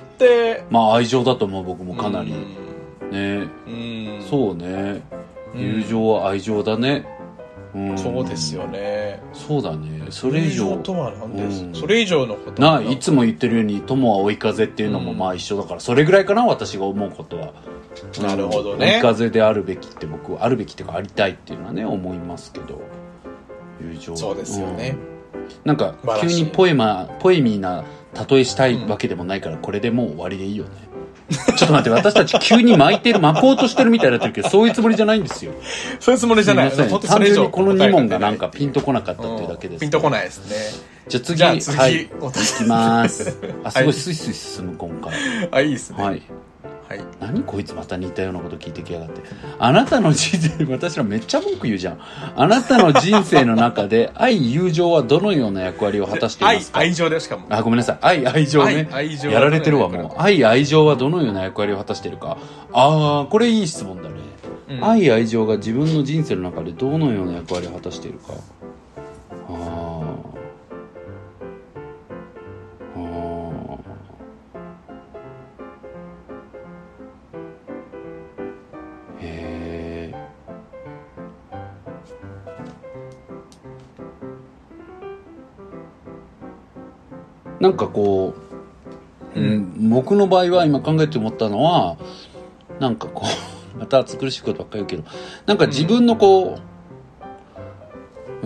まあ愛情だと思う、僕もかなり。ね。そうね。友情は愛情だね。 そうですよね。 そうだね。それ以上。 友情とは何です？それ以上のこといつも言ってるように、友は追い風っていうのもまあ一緒だから、それぐらいかな、私が思うことは。 なるほどね。 追い風であるべきって僕は、あるべきっていうかありたいっていうのはね、思いますけど。友情。 そうですよね。 なんか急にポエミーな例えしたいわけでもないから、これでもう終わりでいいよね。ちょっと待って、私たち急に巻こうとしてるみたいになってるけど、そういうつもりじゃないんですよ。 そういうつもりじゃない。 単純にこの2問がなんかピンとこなかったっていうだけです。 ピンとこないですね。 じゃあ次、はい、いきます。すごいスイスイ進む今回。 いいですね。 はい。何こいつまた似たようなこと聞いてきやがって。あなたの人生、私らめっちゃ文句言うじゃん。あなたの人生の中で愛、友情はどのような役割を果たしていますか？ 愛情でしかも。 ごめんなさい。愛情ね。やられてるわ、もう。愛情はどのような役割を果たしているか。これいい質問だね。愛情が自分の人生の中でどのような役割を果たしているか。 なんかこう、僕の場合は今考えて思ったのは、なんかこうまた暑苦しいことばっかり言うけど、なんか自分のこう、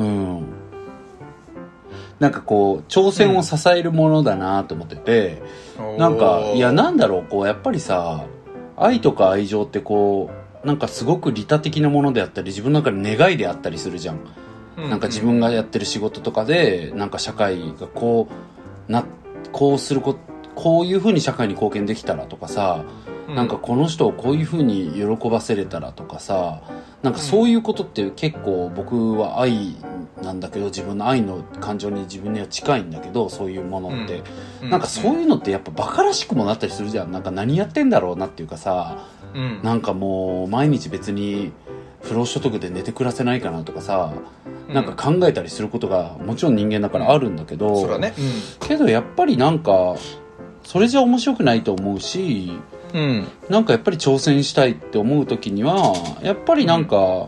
なんかこう挑戦を支えるものだなと思ってて、なんかいやなんだろう、こうやっぱりさ、愛とか愛情ってこうなんかすごく利他的なものであったり、自分の中で願いであったりするじゃん。なんか自分がやってる仕事とかでなんか社会がこうするこういう風に社会に貢献できたらとかさ、なんかこの人をこういう風に喜ばせれたらとかさ、なんかそういうことって結構僕は愛なんだけど、自分の愛の感情に自分には近いんだけど、そういうものって、なんかそういうのってやっぱバカらしくもなったりするじゃん。なんか何やってんだろうなっていうかさ、なんかもう毎日別に不労所得で寝て暮らせないかなとかさ、なんか考えたりすることがもちろん人間だからあるんだけど、 そうだね、 けどやっぱりなんかそれじゃ面白くないと思うし、なんかやっぱり挑戦したいって思う時にはやっぱりなんか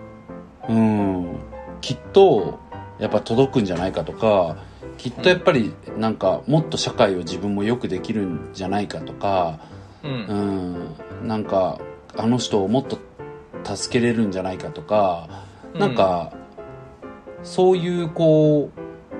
きっとやっぱ届くんじゃないかとか、きっとやっぱりなんかもっと社会を自分もよくできるんじゃないかとか、なんかあの人をもっと助けれるんじゃないかとか、なんかそういうこ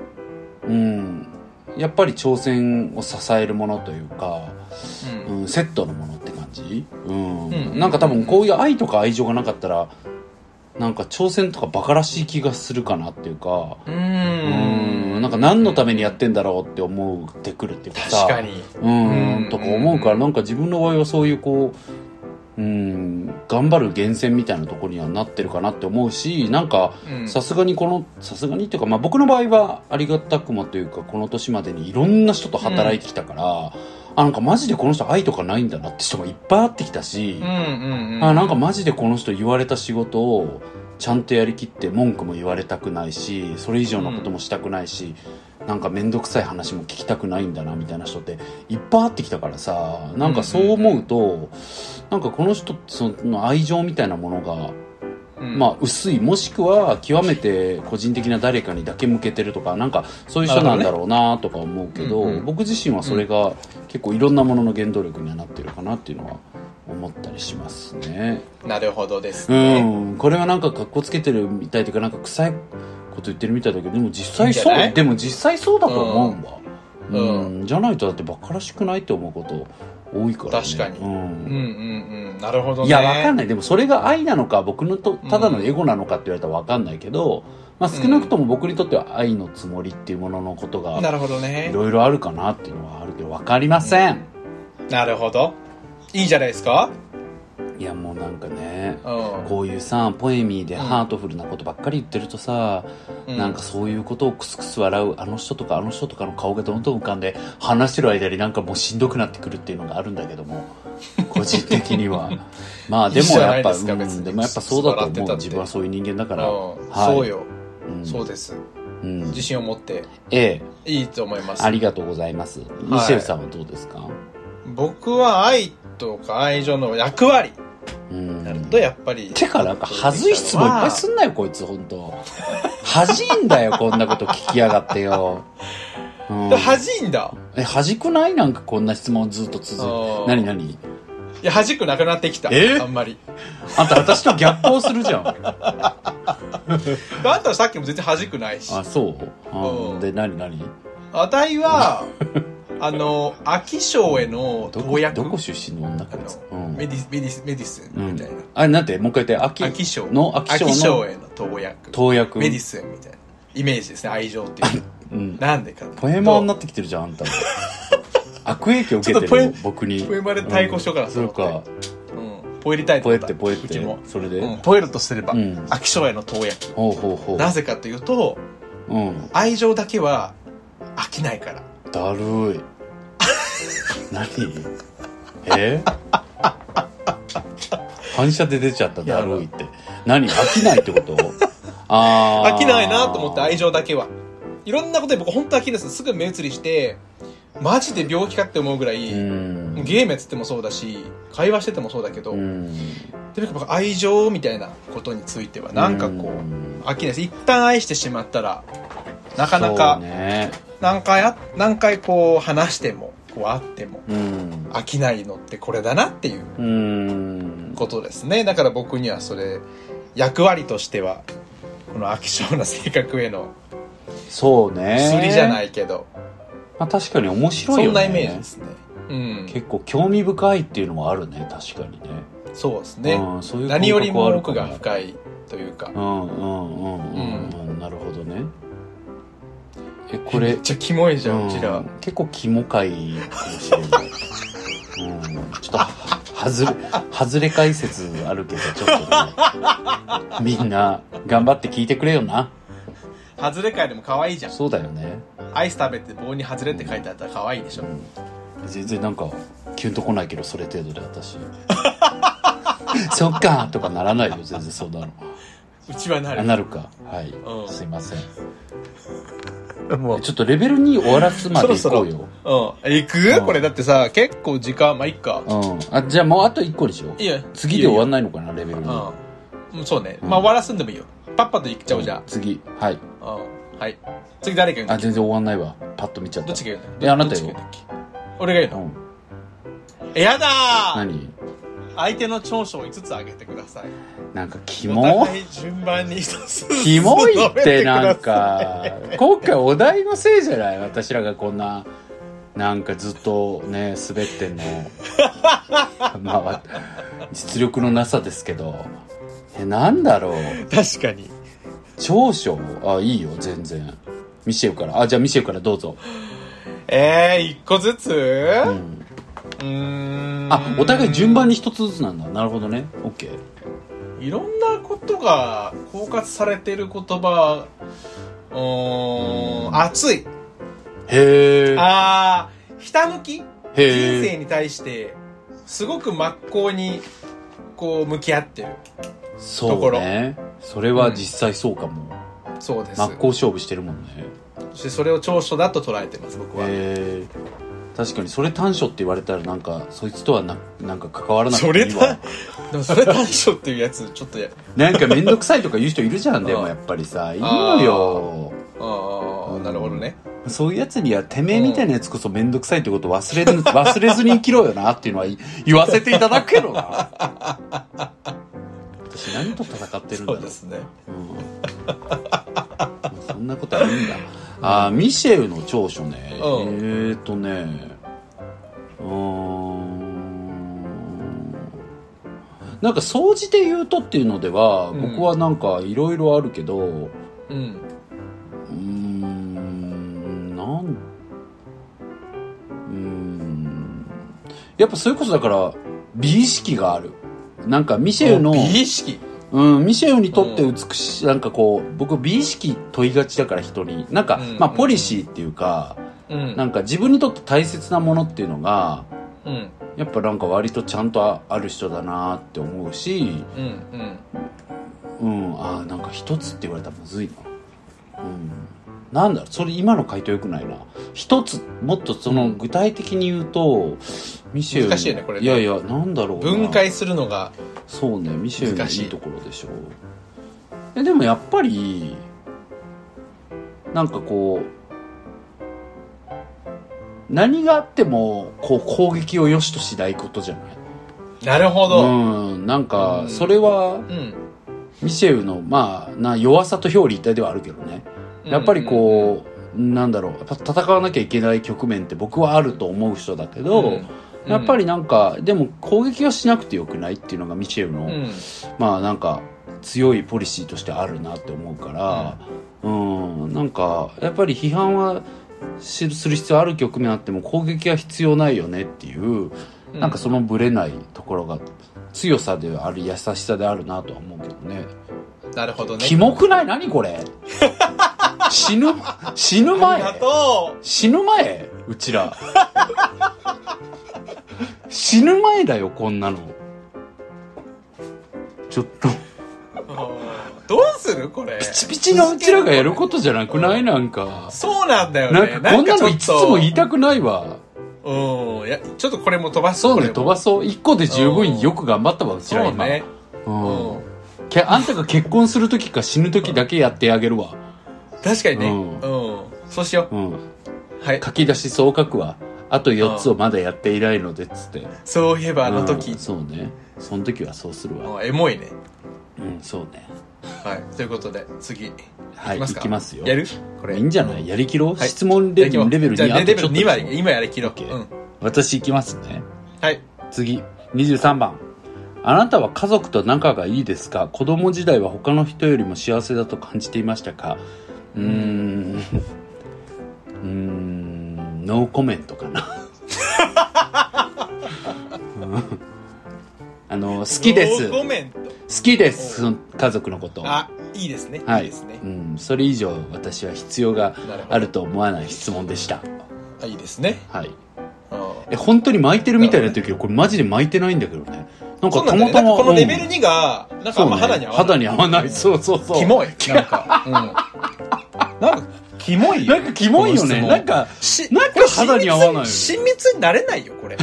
う、やっぱり挑戦を支えるものというか、セットのものって感じ、なんか多分こういう愛とか愛情がなかったらなんか挑戦とかバカらしい気がするかなっていうか、なんか何のためにやってんだろうって思ってくるっていうかさ、 確かにとか思うから、なんか自分の場合はそういうこう頑張る源泉みたいなところにはなってるかなって思うし、なんかさすがにっていうか、まあ僕の場合はありがたくもというか、この年までにいろんな人と働いてきたから、なんかマジでこの人愛とかないんだなって人もいっぱい会ってきたし、なんかマジでこの人言われた仕事をちゃんとやりきって文句も言われたくないし、それ以上のこともしたくないし、なんかめんどくさい話も聞きたくないんだなみたいな人っていっぱい会ってきたからさ、なんかそう思うと、なんかこの人その愛情みたいなものがまあ薄い、もしくは極めて個人的な誰かにだけ向けてるとか、なんかそういう人なんだろうなとか思うけど、僕自身はそれが結構いろんなものの原動力にはなってるかなっていうのは思ったりしますね。 なるほどですね。 これはなんか格好つけてるみたいというか、なんか臭いこと言ってるみたいだけど、でも実際そう、でも実際そうだと思うんだ。じゃないとだってバカらしくないって思うこと多いからね。 確かに。なるほどね。 いや、わかんない。でもそれが愛なのか、僕のただのエゴなのかって言われたらわかんないけど、まあ少なくとも僕にとっては愛のつもりっていうもののことが、 なるほどね。 いろいろあるかなっていうのはあるけど、わかりません。 なるほど。いいじゃないですか。 いやもうなんかね、こういうさポエミーでハートフルなことばっかり言ってるとさ、なんかそういうことをクスクス笑うあの人とかあの人とかの顔がどんどん浮かんで、話してる間になんかもうしんどくなってくるっていうのがあるんだけども、個人的にはまあでもやっぱでもやっぱそうだと思う。自分はそういう人間だから、 そうよ、そうです、自信を持っていいと思います。 ありがとうございます。ミシェルさんはどうですか？ 僕は愛とか愛情の役割なるとやっぱり、 てかなんか恥ずい質問いっぱいすんなよこいつ、本当恥じんだよこんなこと聞きやがってよ。 恥じんだ。 恥くない？なんかこんな質問ずっと続いて。何？いや恥くなくなってきた。あんまりあんた私と逆行するじゃん。 あんたはさっきも全然恥くないし。 あ、そう、で何あたいは飽き性への投薬。 どこ出身の女かです？ メディスンみたいな。 あれなんてもう一回言って。飽き性への投薬。 メディスンみたいなイメージですね。愛情っていう。なんでか。 ポエマーになってきてるじゃんあんた。悪影響受けてる僕に。 ポエマで対抗しようかなと思って。 そうか。 ポエりたいと思った。 ポエって。それで。 ポエるとすれば飽き性への投薬。なぜかというと、愛情だけは飽きないから。 だるい。何？反射で出ちゃった。だるいって何？飽きないってこと？ 飽きないなと思って。愛情だけはいろんなことで僕本当飽きるんです。すぐ目移りしてマジで病気かって思うぐらい、ゲームやっててもそうだし会話しててもそうだけど、でも愛情みたいなことについてはなんかこう飽きないです。一旦愛してしまったらなかなか何回こう話してもこう会っても飽きないのってこれだなっていうことですね。だから僕にはそれ役割としてはこの飽き性な性格へのそうね薬じゃないけど、 まあ、確かに面白いよね。 そんなイメージですね、うん、 結構興味深いっていうのもあるね。確かにね。 そうですね、 そういう何よりも奥が深いというか、 なるほどね。これめっちゃキモいじゃん、うちら結構キモ回かもしれない、ちょっと外れ解説あるけどちょっとねみんな頑張って聞いてくれよな。 外れ回でも可愛いじゃん。 そうだよね。 アイス食べて棒に外れって書いてあったら可愛いでしょ、 全然なんかキュンとこないけどそれ程度で私そっかとかならないよ全然。そうだのうちはなる。 なるか。はい、すいません。 もうちょっとレベル2終わらすまでいこうよ。 行く、これだってさ結構時間まあいっか。 じゃあもうあと1個にしよう。 いや次で終わんないのかなレベル2。 そうね、まあ終わらすんでもいいよ。パッパといっちゃおう。じゃあ次。はい。 はい。次誰が言うんだっけ。 全然終わんないわ。パッと見ちゃった。 どっちが言うんだ。 あなたよ。 俺が言うの。やだー。 何。 相手の長所を5つ挙げてください。 なんかキモ。 お互い順番に1つキモいってなんか今回お題のせいじゃない。私らがこんななんかずっとね滑ってんのまあ実力のなさですけど。なんだろう。 確かに長所。いいよ全然。ミシェルから。じゃあミシェルからどうぞ。 1個ずつ。 お互い順番に1つずつなんだ。なるほどね。 OK。 いろんなことが包括されてる言葉。熱い。 へえ。 ひたむき。人生に対してすごく真っ向にこう向き合ってる。 そうね。それは実際そうかも。 そうです。 真っ向勝負してるもんね。 そしてそれを長所だと捉えてます僕は。 確かにそれ短所って言われたらなんかそいつとはなんか関わらなくていいわ。 でもそれ短所っていうやつちょっとなんか面倒くさいとか言う人いるじゃん。でもやっぱりさいいのよ。 なるほどね。 そういうやつにはてめえみたいなやつこそ面倒くさいってことを忘れずに生きろよなっていうのは言わせていただくけどな。私何と戦ってるんだろう。 そうですね。 そんなことあるんだ。ミシェルの長所ね。なんか掃除で言うとっていうのでは、僕はなんかいろいろあるけど、やっぱそれこそだから美意識がある。なんかミシェルの美意識。 ミシェルにとって美しい、なんかこう僕美意識問いがちだから人になんか、まあポリシーっていうか、なんか自分にとって大切なものっていうのが、やっぱなんか割とちゃんとある人だなって思うし、なんか一つって言われたらむずいな。なんだろう、それ今の回答よくないな。一つもっとその具体的に言うと、ミシェル難しいよねこれね。 いやなんだろうな、 分解するのが。 そうね、ミシェルのいいところでしょう。でもやっぱりなんかこう何があってもこう攻撃を良しとしないことじゃない。 なるほど。 なんかそれは、ミシェルのまあ弱さと表裏一体ではあるけどね。やっぱりこう、なんだろう、やっぱ戦わなきゃいけない局面って僕はあると思う人だけど、やっぱりなんかでも攻撃はしなくてよくないっていうのがミシェルの、まあなんか強いポリシーとしてあるなって思うから、なんかやっぱり批判はする必要ある局面あっても攻撃は必要ないよねっていう、なんかそのブレないところが強さである、優しさであるなとは思うけどね。 なるほどね。 キモくない？何これ死ぬ前うちら死ぬ前だよこんなの。ちょっとどうするこれ。 ピチピチのうちらがやることじゃなくない？なんかそうなんだよね。 なんかこんなの5つも言いたくないわ。 いやちょっとこれも飛ばす。 そうね、飛ばそう。1個で十分よく頑張ったわうちら今。 そうね。 あんたが結婚する時か死ぬ時だけやってあげるわ。 確かにね。そうしよう。 はい、 書き出しそう書くわ。あと4つをまだやっていないのでっつって。 そういえばあの時、 そうね、その時はそうするわ。 エモいね。 そうね。 はい、ということで次はい、行きますよ。 やるこれいいんじゃない？やりきろう、質問レベル2。 じゃあレベル2は今やりきろう。 私行きますね。 はい、 次23番。あなたは家族と仲がいいですか？子供時代は他の人よりも幸せだと感じていましたか？ノーコメントかな。好きです。 ノーコメント。 好きです。家族のこと。 いいですね。 はい。 いいですね。 それ以上私は必要があると思わない質問でした。 いいですね。 はい。本当に巻いてるみたいになってるけど、これマジで巻いてないんだけどね。なんかたまたまこのレベル2がなんかあんま肌に合わない。 肌に合わない。そう。 キモい。なんかキモいよ。 なんかキモいよね。なんか肌に合わない。 親密になれないよこれ。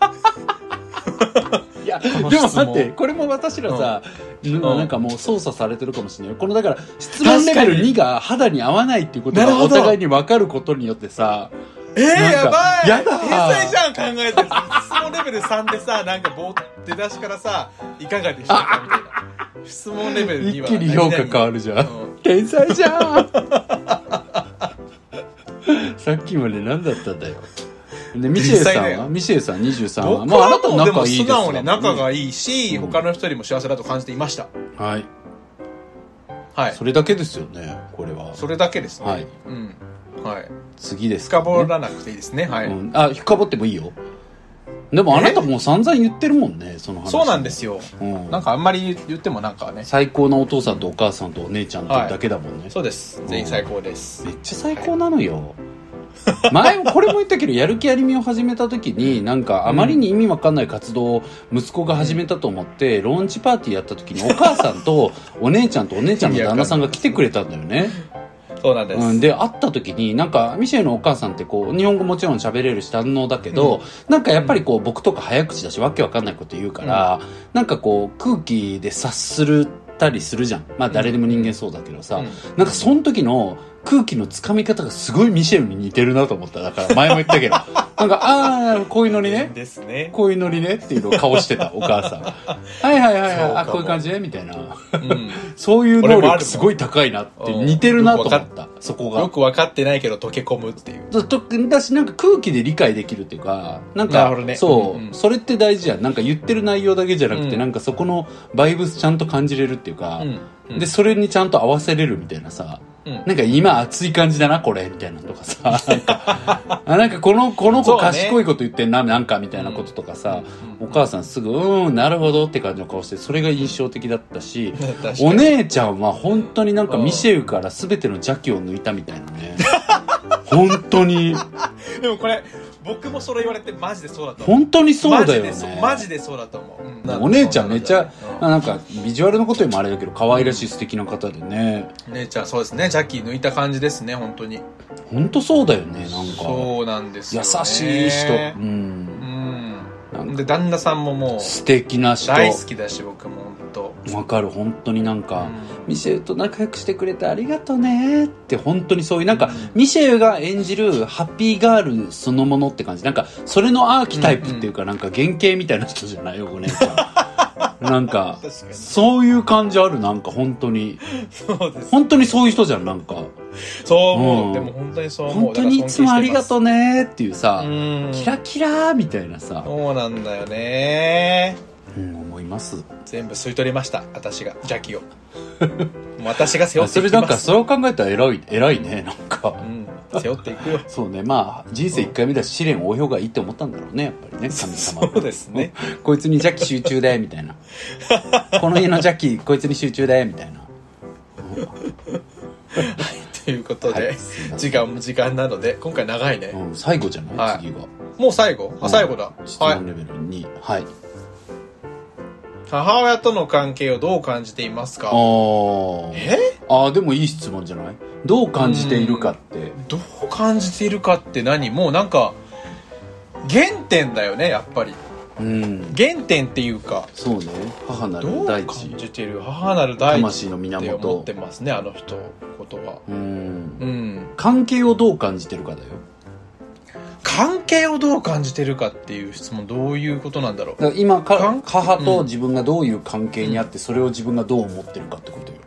いやでも待って、これも私らさ、なんかもう操作されてるかもしれない。このだから質問レベル2が肌に合わないっていうことがお互いに分かることによってさ。 やばい。 やだ。 天才じゃん考えてる。質問レベル3でさ、なんか出だしからさ、いかがでしたかみたいな。質問レベル2は一気に評価変わるじゃん。天才じゃん。さっきまで何だったんだよ。でミシェルさんは23は僕はもうでも素直に仲がいいし、他の人よりも幸せだと感じていました。 はいそれだけですよね。これはそれだけですね。 はい次ですか。深掘らなくていいですね。 深掘ってもいいよ。でもあなたもう散々言ってるもんね、その話。 そうなんですよ。なんかあんまり言ってもなんかね、 最高なお父さんとお母さんとお姉ちゃんってだけだもんね。 そうです。全員最高です。 めっちゃ最高なのよ。前もこれも言ったけど、やる気ありみを始めた時になんかあまりに意味わかんない活動を息子が始めたと思ってローンチパーティーやった時にお母さんとお姉ちゃんとお姉ちゃんの旦那さんが来てくれたんだよね。 そうなんです。 で会った時になんかミシェルのお母さんってこう日本語もちろん喋れるし堪能だけど、なんかやっぱりこう僕とか早口だしわけわかんないこと言うから、なんかこう空気で察するたりするじゃん。まあ誰でも人間そうだけどさ、なんかその時の空気のつかみ方がすごいミシェルに似てるなと思った。だから前も言ったけどなんかこういうノリねですね、 こういうノリねっていうのを顔してたお母さん。こういう感じねみたいな、そういう能力すごい高いなって似てるなと思った。そこがよく分かってないけど溶け込むっていうだし、なんか空気で理解できるっていうか、なんかそれって大事じゃん。なんか言ってる内容だけじゃなくて、なんかそこのバイブスちゃんと感じれるっていうか、でそれにちゃんと合わせれるみたいなさ、なんか今熱い感じだなこれみたいなのとかさ、なんかこの子賢いこと言ってんな、なんかみたいなこととかさ、お母さんすぐなるほどって感じの顔して、それが印象的だったしお姉ちゃんは本当になんかミシェルから全ての邪気を抜いたみたいなね。本当にでもこれ僕もそれ言われてマジでそうだと思う。 本当にそうだよね。 マジでそうだと思う。 お姉ちゃんめっちゃなんかビジュアルのことよりもあれだけど可愛らしい素敵な方でね。 姉ちゃんそうですね、邪気抜いた感じですね。本当に本当そうだよね。なんかそうなんですよね。 優しい人。 で旦那さんももう素敵な人大好きだし、僕も本当わかる。本当になんか、ミシェルと仲良くしてくれてありがとうねって本当にそういうなんか、ミシェルが演じるハッピーガールそのものって感じ。なんかそれのアーキタイプっていうか、なんか原型みたいな人じゃないよお姉ちゃん。なんかそういう感じある。なんか本当にそうです、 本当にそういう人じゃん。なんかそう思う、でも本当にそう思う。 本当にいつもありがとうねっていうさ、キラキラみたいなさ。 そうなんだよね。 思います。 全部吸い取りました、私が邪気を。もう私が背負っていきます。 それなんかそれを考えたら偉いね。なんか、 背負っていくよ。 そうね。まあ人生1回目だし試練応用がいいって思ったんだろうね、やっぱりね、神様。 そうですね。 こいつに邪気集中だよみたいな。この家の邪気こいつに集中だよみたいな。 はい、ということで、時間なので今回長いね。 最後じゃない、次が。 もう最後？最後だ。 質問レベル2。はい。 母親との関係をどう感じていますか？ でもいい質問じゃない？どう感じているかって。 どう感じているかって何？もうなんか原点だよね、やっぱり。原点っていうか、 そうね、母なる大地。 どう感じている母なる大地魂の源って思ってますね、あの人ことは。 関係をどう感じてるかだよ。 関係をどう感じてるかっていう質問、どういうことなんだろう。 だから今母と自分がどういう関係にあって、それを自分がどう思ってるかってことよ。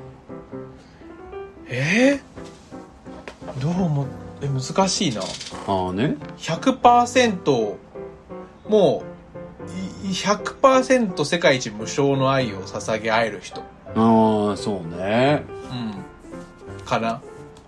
どう思難しいな。 ああね。 100% もう100% 世界一無償の愛を捧げ合える人。 ああ、そうね。 かな。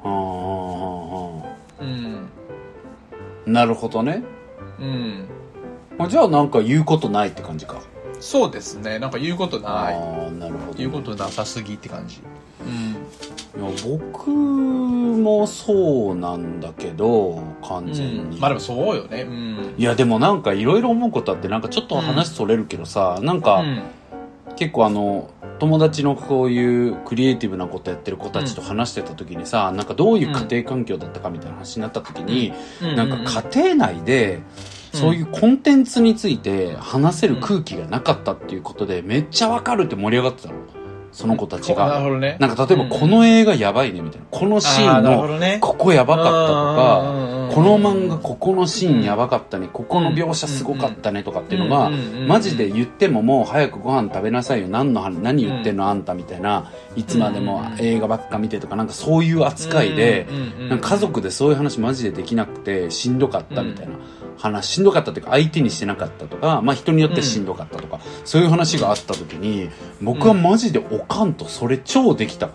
なるほどね。じゃあなんか言うことないって感じか。 そうですね。なんか言うことない。 なるほど、ね。 言うことなさすぎって感じ。 いや僕もそうなんだけど、完全に。 まあでもそうよね。 いやでもなんかいろいろ思うことあって、なんかちょっと話それるけどさ、なんか、結構友達のこういうクリエイティブなことやってる子たちと話してた時にさ、なんかどういう家庭環境だったかみたいな話になった時に、なんか家庭内でそういうコンテンツについて話せる空気がなかったっていうことで、めっちゃわかるって盛り上がってたの。その子たちが。 なるほどね。 なんか例えばこの映画やばいねみたいな。このシーンのここやばかったとか、この漫画ここのシーンやばかったね、ここの描写すごかったねとかっていうのが、マジで言ってももう早くご飯食べなさいよ。何言ってんのあんたみたいな。いつまでも映画ばっか見てとか、なんかそういう扱いで、なんか家族でそういう話マジでできなくてしんどかったみたいな。しんどかったっていうか相手にしてなかったとか、まあ人によってしんどかったとか、そういう話があった時に、僕はマジでおかんとそれ超できたから、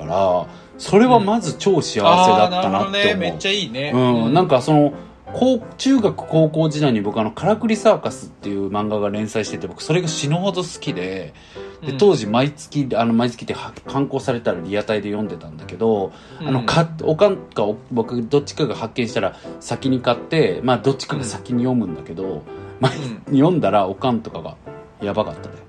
それはまず超幸せだったなって思う。 めっちゃいいね。 なんか中学高校時代に僕からくりサーカスっていう漫画が連載してて、僕それが死ぬほど好きで、当時毎月って刊行されたらリアタイで読んでたんだけど、おかんか僕どっちかが発見したら先に買って、まあどっちかが先に読むんだけど、読んだらおかんとかがやばかったね。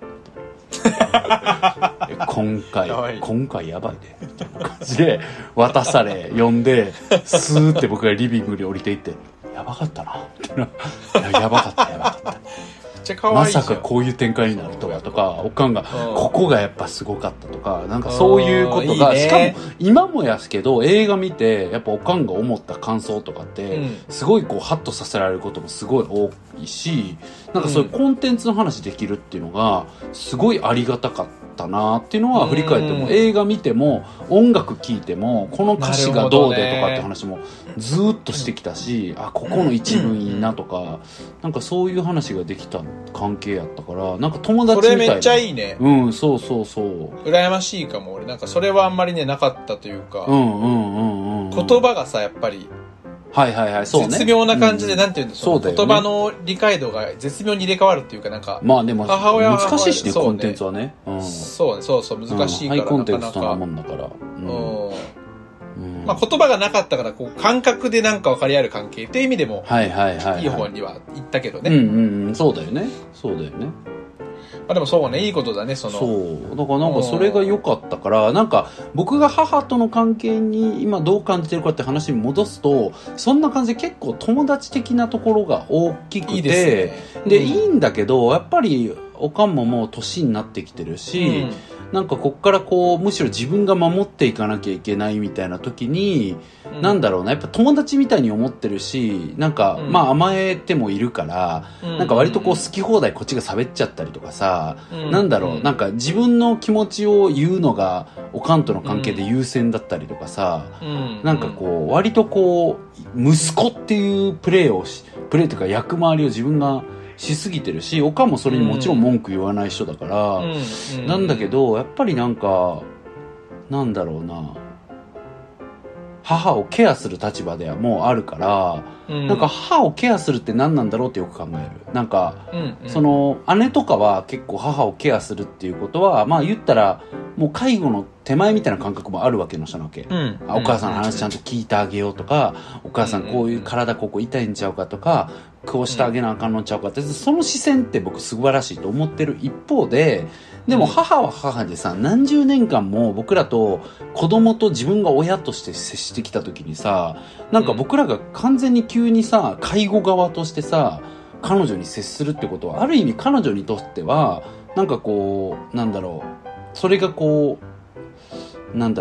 今回やばいねみたいな感じで渡され読んで、スーって僕がリビングに降りていって、やばかったなみたいな。やばかったまさかこういう展開になるとはとか、おかんがここがやっぱすごかったとか、なんかそういうことが、しかも今もやすけど映画見てやっぱおかんが思った感想とかってすごいこうハッとさせられることもすごい多いし、なんかそういうコンテンツの話できるっていうのがすごいありがたかったなっていうのは振り返っても、映画見ても音楽聴いてもこの歌詞がどうでとかって話もずーっとしてきたし、ここの一文いいなとか、なんかそういう話ができた関係やったから、なんか友達みたいな。 それめっちゃいいね。 そう羨ましいかも。俺なんかそれはあんまりねなかったというか、言葉がさやっぱりそうね、絶妙な感じで、なんていうんですか、言葉の理解度が絶妙に入れ替わるっていうか、なんかまあでも難しいしね、コンテンツはね。 そう難しいから、 ハイコンテンツなもんだから。 まあ言葉がなかったから、こう感覚でなんか分かり合える関係っていう意味でもいい方には言ったけどね。 そうだよね。 まあでもそうね、いいことだね、 そうだからなんかそれが良かったから、なんか僕が母との関係に今どう感じてるかって話に戻すと、そんな感じで結構友達的なところが大きくて、でいいんだけど、やっぱりおかんももう年になってきてるし、なんかこっからこうむしろ自分が守っていかなきゃいけないみたいな時に、なんだろうな、やっぱ友達みたいに思ってるし、なんか、まあ甘えてもいるから、なんか割とこう好き放題こっちが喋っちゃったりとかさ、なんだろう、なんか自分の気持ちを言うのがおかんとの関係で優先だったりとかさ、なんかこう割とこう息子っていうプレーというか役回りを自分がしすぎてるし、おかんもそれにもちろん文句言わない人だから、なんだけどやっぱりなんかなんだろうな、母をケアする立場ではもうあるから、なんか母をケアするって何なんだろうってよく考える。なんか、その姉とかは結構母をケアするっていうことは、まあ言ったらもう介護の手前みたいな感覚もあるわけの人なわけ。お母さんの話ちゃんと聞いてあげようとか、お母さんこういう体ここ痛いんちゃうかとか、こうしてあげなあかんのちゃうかって、その視線って僕素晴らしいと思ってる一方で、でも母は母でさ、何十年間も僕らと子供と自分が親として接してきた時にさ、なんか僕らが完全に急にさ、介護側としてさ、彼女に接するってことは、ある意味彼女にとっては、なんかこう、なんだろう、それがこう、なんだろう、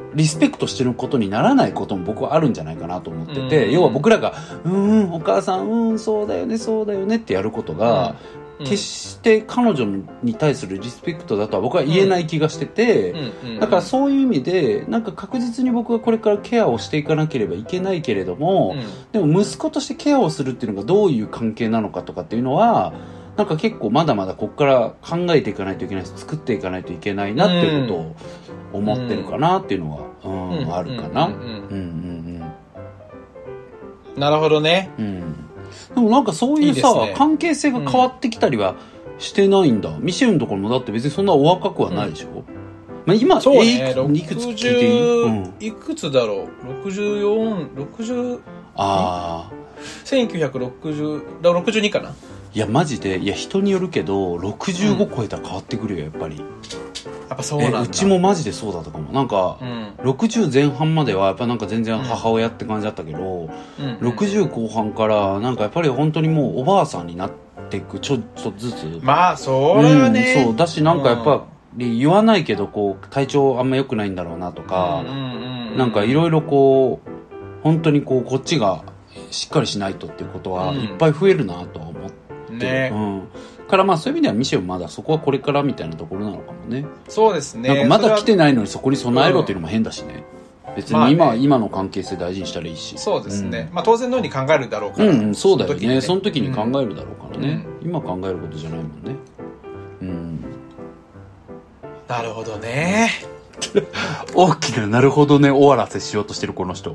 リスペクトしてることにならないことも僕はあるんじゃないかなと思ってて、要は僕らがお母さんそうだよねそうだよねってやることが、決して彼女に対するリスペクトだとは僕は言えない気がしてて、だからそういう意味でなんか確実に僕はこれからケアをしていかなければいけないけれども、でも息子としてケアをするっていうのがどういう関係なのかとかっていうのはなんか結構まだまだここから考えていかないといけないし作っていかないといけないなっていうことを思ってるかなっていうのは、あるかな。 なるほどね。 でもなんかそういうさ、関係性が変わってきたりはしてないんだ。ミシェルのところもだって別にそんなお若くはないでしょ。まあ今そうね、 いくつ聞いていい？ いくつだろう。64、60。1960、62かな。 いやマジで、いや人によるけど65超えたら変わってくるよやっぱり。 やっぱそうなんだ。 うちもマジでそうだったかも。なんか、60前半まではやっぱなんか全然母親って感じだったけど、60後半からなんかやっぱり本当にもうおばあさんになっていくちょっとずつ。 まあそれはね、 そうだしなんかやっぱり言わないけどこう体調あんま良くないんだろうなとか、なんかいろいろこう本当にこっちがしっかりしないとっていうことはいっぱい増えるなとは思って。からまあそういう意味ではミシェルまだそこはこれからみたいなところなのかもね。 そうですね。 なんかまだ来てないのにそこに備えろっていうのも変だしね。別に今の関係性大事にしたらいいし。 そうですね。まあ当然のように考えるだろうから。 そうだよね。その時に考えるだろうからね。今考えることじゃないもんね。 なるほどね。 大きななるほどね終わらせしようとしてるこの人。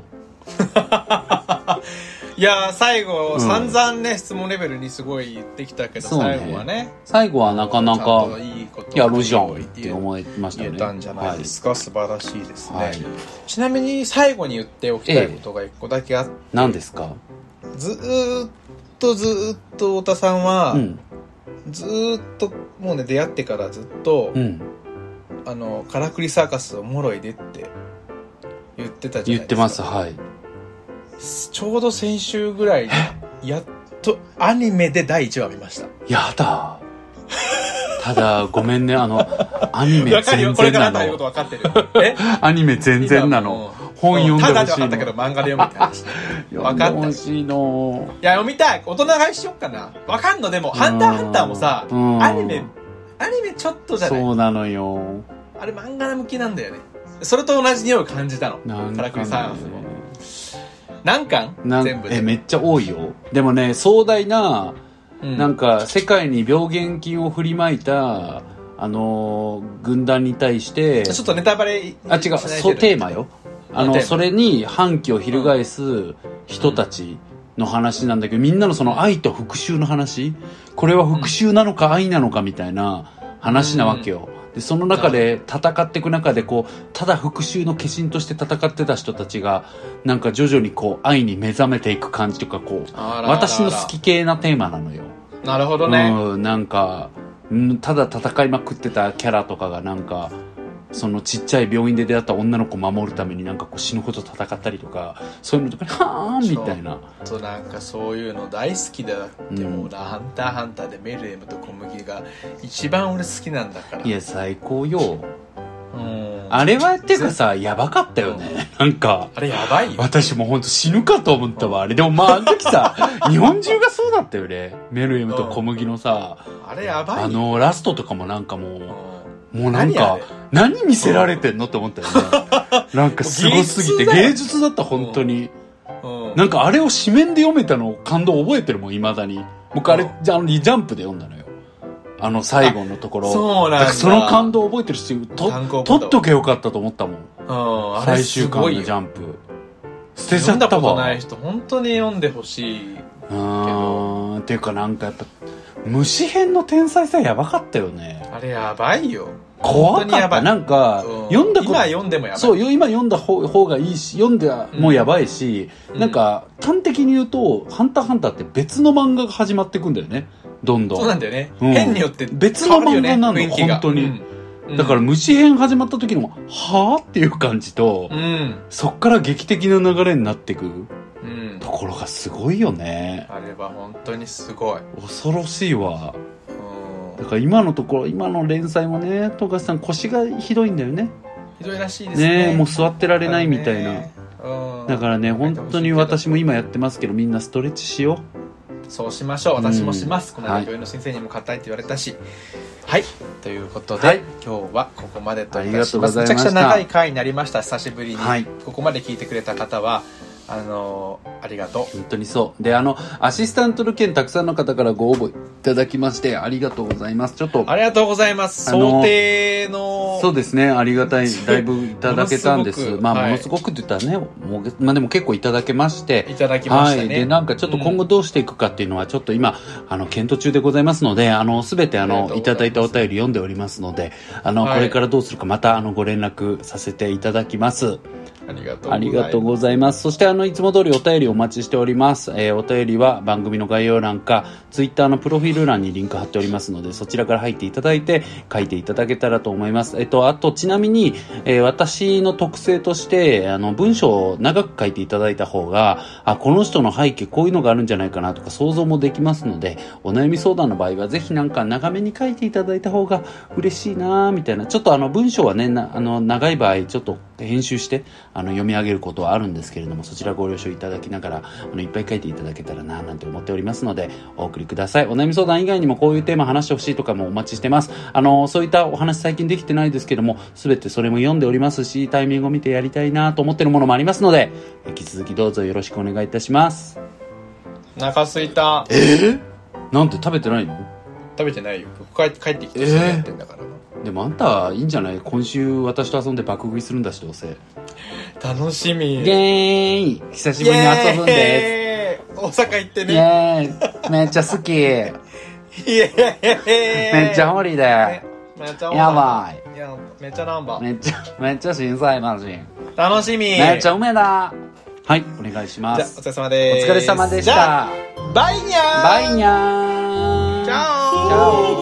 いや最後、散々ね質問レベルにすごい言ってきたけど、最後はね最後はなかなかやるじゃんって思いましたね。 言えたんじゃないですか、素晴らしいですね。ちなみに最後に言っておきたいことが一個だけあって、 何ですか？ ずーっと太田さんは、ずーっともうね出会ってからずっと、カラクリサーカスおもろいでって言ってたじゃないですか。 言ってます。はい。 ちょうど先週ぐらいにやっとアニメで第1話見ました。 やだ。ただごめんねアニメ全然なの。 分かってる。 アニメ全然なの。本読んでほしいの。ただで分かったけど漫画で読むって話。分かった。 欲しいの。 いや読みたい。大人買いしよっかな。分かんのでもハンターハンターもさアニメちょっとじゃない。 そうなのよ。 あれ漫画向きなんだよね。それと同じ匂いを感じたの。カラクリサーカスも。何巻全部で。 めっちゃ多いよ。でもね壮大な、なんか世界に病原菌を振りまいた軍団に対してちょっとネタバレ違うそうテーマよ。それに反旗を翻す人たちの話なんだけど、みんなのその愛と復讐の話、これは復讐なのか愛なのかみたいな話なわけよ。でその中で戦っていく中でただ復讐の化身として戦ってた人たちがなんか徐々に愛に目覚めていく感じとか私の好き系なテーマなのよ。 なるほどね。 なんかただ戦いまくってたキャラとかがなんかそのちっちゃい病院で出会った女の子を守るためになんか死ぬほど戦ったりとか、そういうのとかにはーんみたいな。 なんかそういうの大好きだってもうハンターハンターでメルエムと小麦が一番俺好きなんだから。 いや最高よ。あれはっていうかさやばかったよね。なんかあれやばいよ。 私も本当死ぬかと思ったわあれ。でもまああの時さ日本中がそうだったよね。メルエムと小麦のさあれやばいよ。 ラストとかもなんかもうなんか何見せられてんのって思ったよね。なんかすごすぎて芸術だった本当に。なんかあれを紙面で読めたの感動覚えてるもん未だに。僕あれジャンプで読んだのよ。最後のところ。 そうなんだ。 その感動覚えてるし、取っとけよかったと思ったもん。最終巻のジャンプ。捨てちゃったわ。読んだことない人本当に読んでほしいけど。 っていうかなんかやっぱ虫編の天才さやばかったよね。 あれやばいよ。 怖かった。なんか、読んだこと今読んでもやばい。 そう、今読んだ方がいいし、読んでもやばいし、なんか端的に言うとハンターハンターって別の漫画が始まっていくんだよね。どんどん。 そうなんだよね。変によって別の漫画なの本当に。だから虫編始まった時のはぁっていう感じと、そっから劇的な流れになっていくところがすごいよね。 あれは本当にすごい。 恐ろしいわ。だから今の連載もね、富樫さん腰がひどいんだよね。 ひどいらしいですね。 もう座ってられないみたいな、だからね本当に私も今やってますけど、みんなストレッチしよう。そうしましょう。私もします。この間病院の先生にも硬いって言われたし。はい、ということで、今日はここまでといたします。めちゃくちゃ長い回になりました。久しぶりに、ここまで聞いてくれた方はありがとう。 本当にそうで、アシスタントの件たくさんの方からご応募いただきましてありがとうございます。ちょっとありがとうございます。想定のそうですね、ありがたい、だいぶいただけたんです。ものすごくって言ったらね、でも結構いただけまして、 いただきましたね。 でなんかちょっと今後どうしていくかっていうのはちょっと今検討中でございますので、すべていただいたお便り読んでおりますので、これからどうするかまたご連絡させていただきます。 ありがとうございます。 そしていつも通りお便りお待ちしております。お便りは番組の概要欄かツイッターのプロフィール欄にリンク貼っておりますので、そちらから入っていただいて書いていただけたらと思います。あとちなみに、私の特性として文章を長く書いていただいた方がこの人の背景こういうのがあるんじゃないかなとか想像もできますので、お悩み相談の場合はぜひなんか長めに書いていただいた方が嬉しいなみたいな。ちょっと文章はね長い場合ちょっと編集して読み上げることはあるんですけれども、そちらご了承いただきながらいっぱい書いていただけたらななんて思っておりますのでお送りください。お悩み相談以外にもこういうテーマ話してほしいとかもお待ちしてます。そういったお話最近できてないですけども、全てそれも読んでおりますし、タイミングを見てやりたいなと思ってるものもありますので、引き続きどうぞよろしくお願いいたします。 お腹すいた。 なんて食べてないの？ 食べてないよ。帰ってきてそうやってんだから。 でもあんたいいんじゃない？今週私と遊んで爆食いするんだし、どうせ。 楽しみ。 イエーイ、久しぶりに遊ぶんです。 大阪行ってね。 イエーイ、めっちゃ好き。イエーイ、めっちゃホリで。 めっちゃやばい。 いや、めっちゃナンバー。 めっちゃ震災マジ。 楽しみ。 めっちゃ梅だ。はい、お願いします。 じゃあお疲れ様です。 お疲れ様でした。 バイニャー。 バイニャー。 チャオ。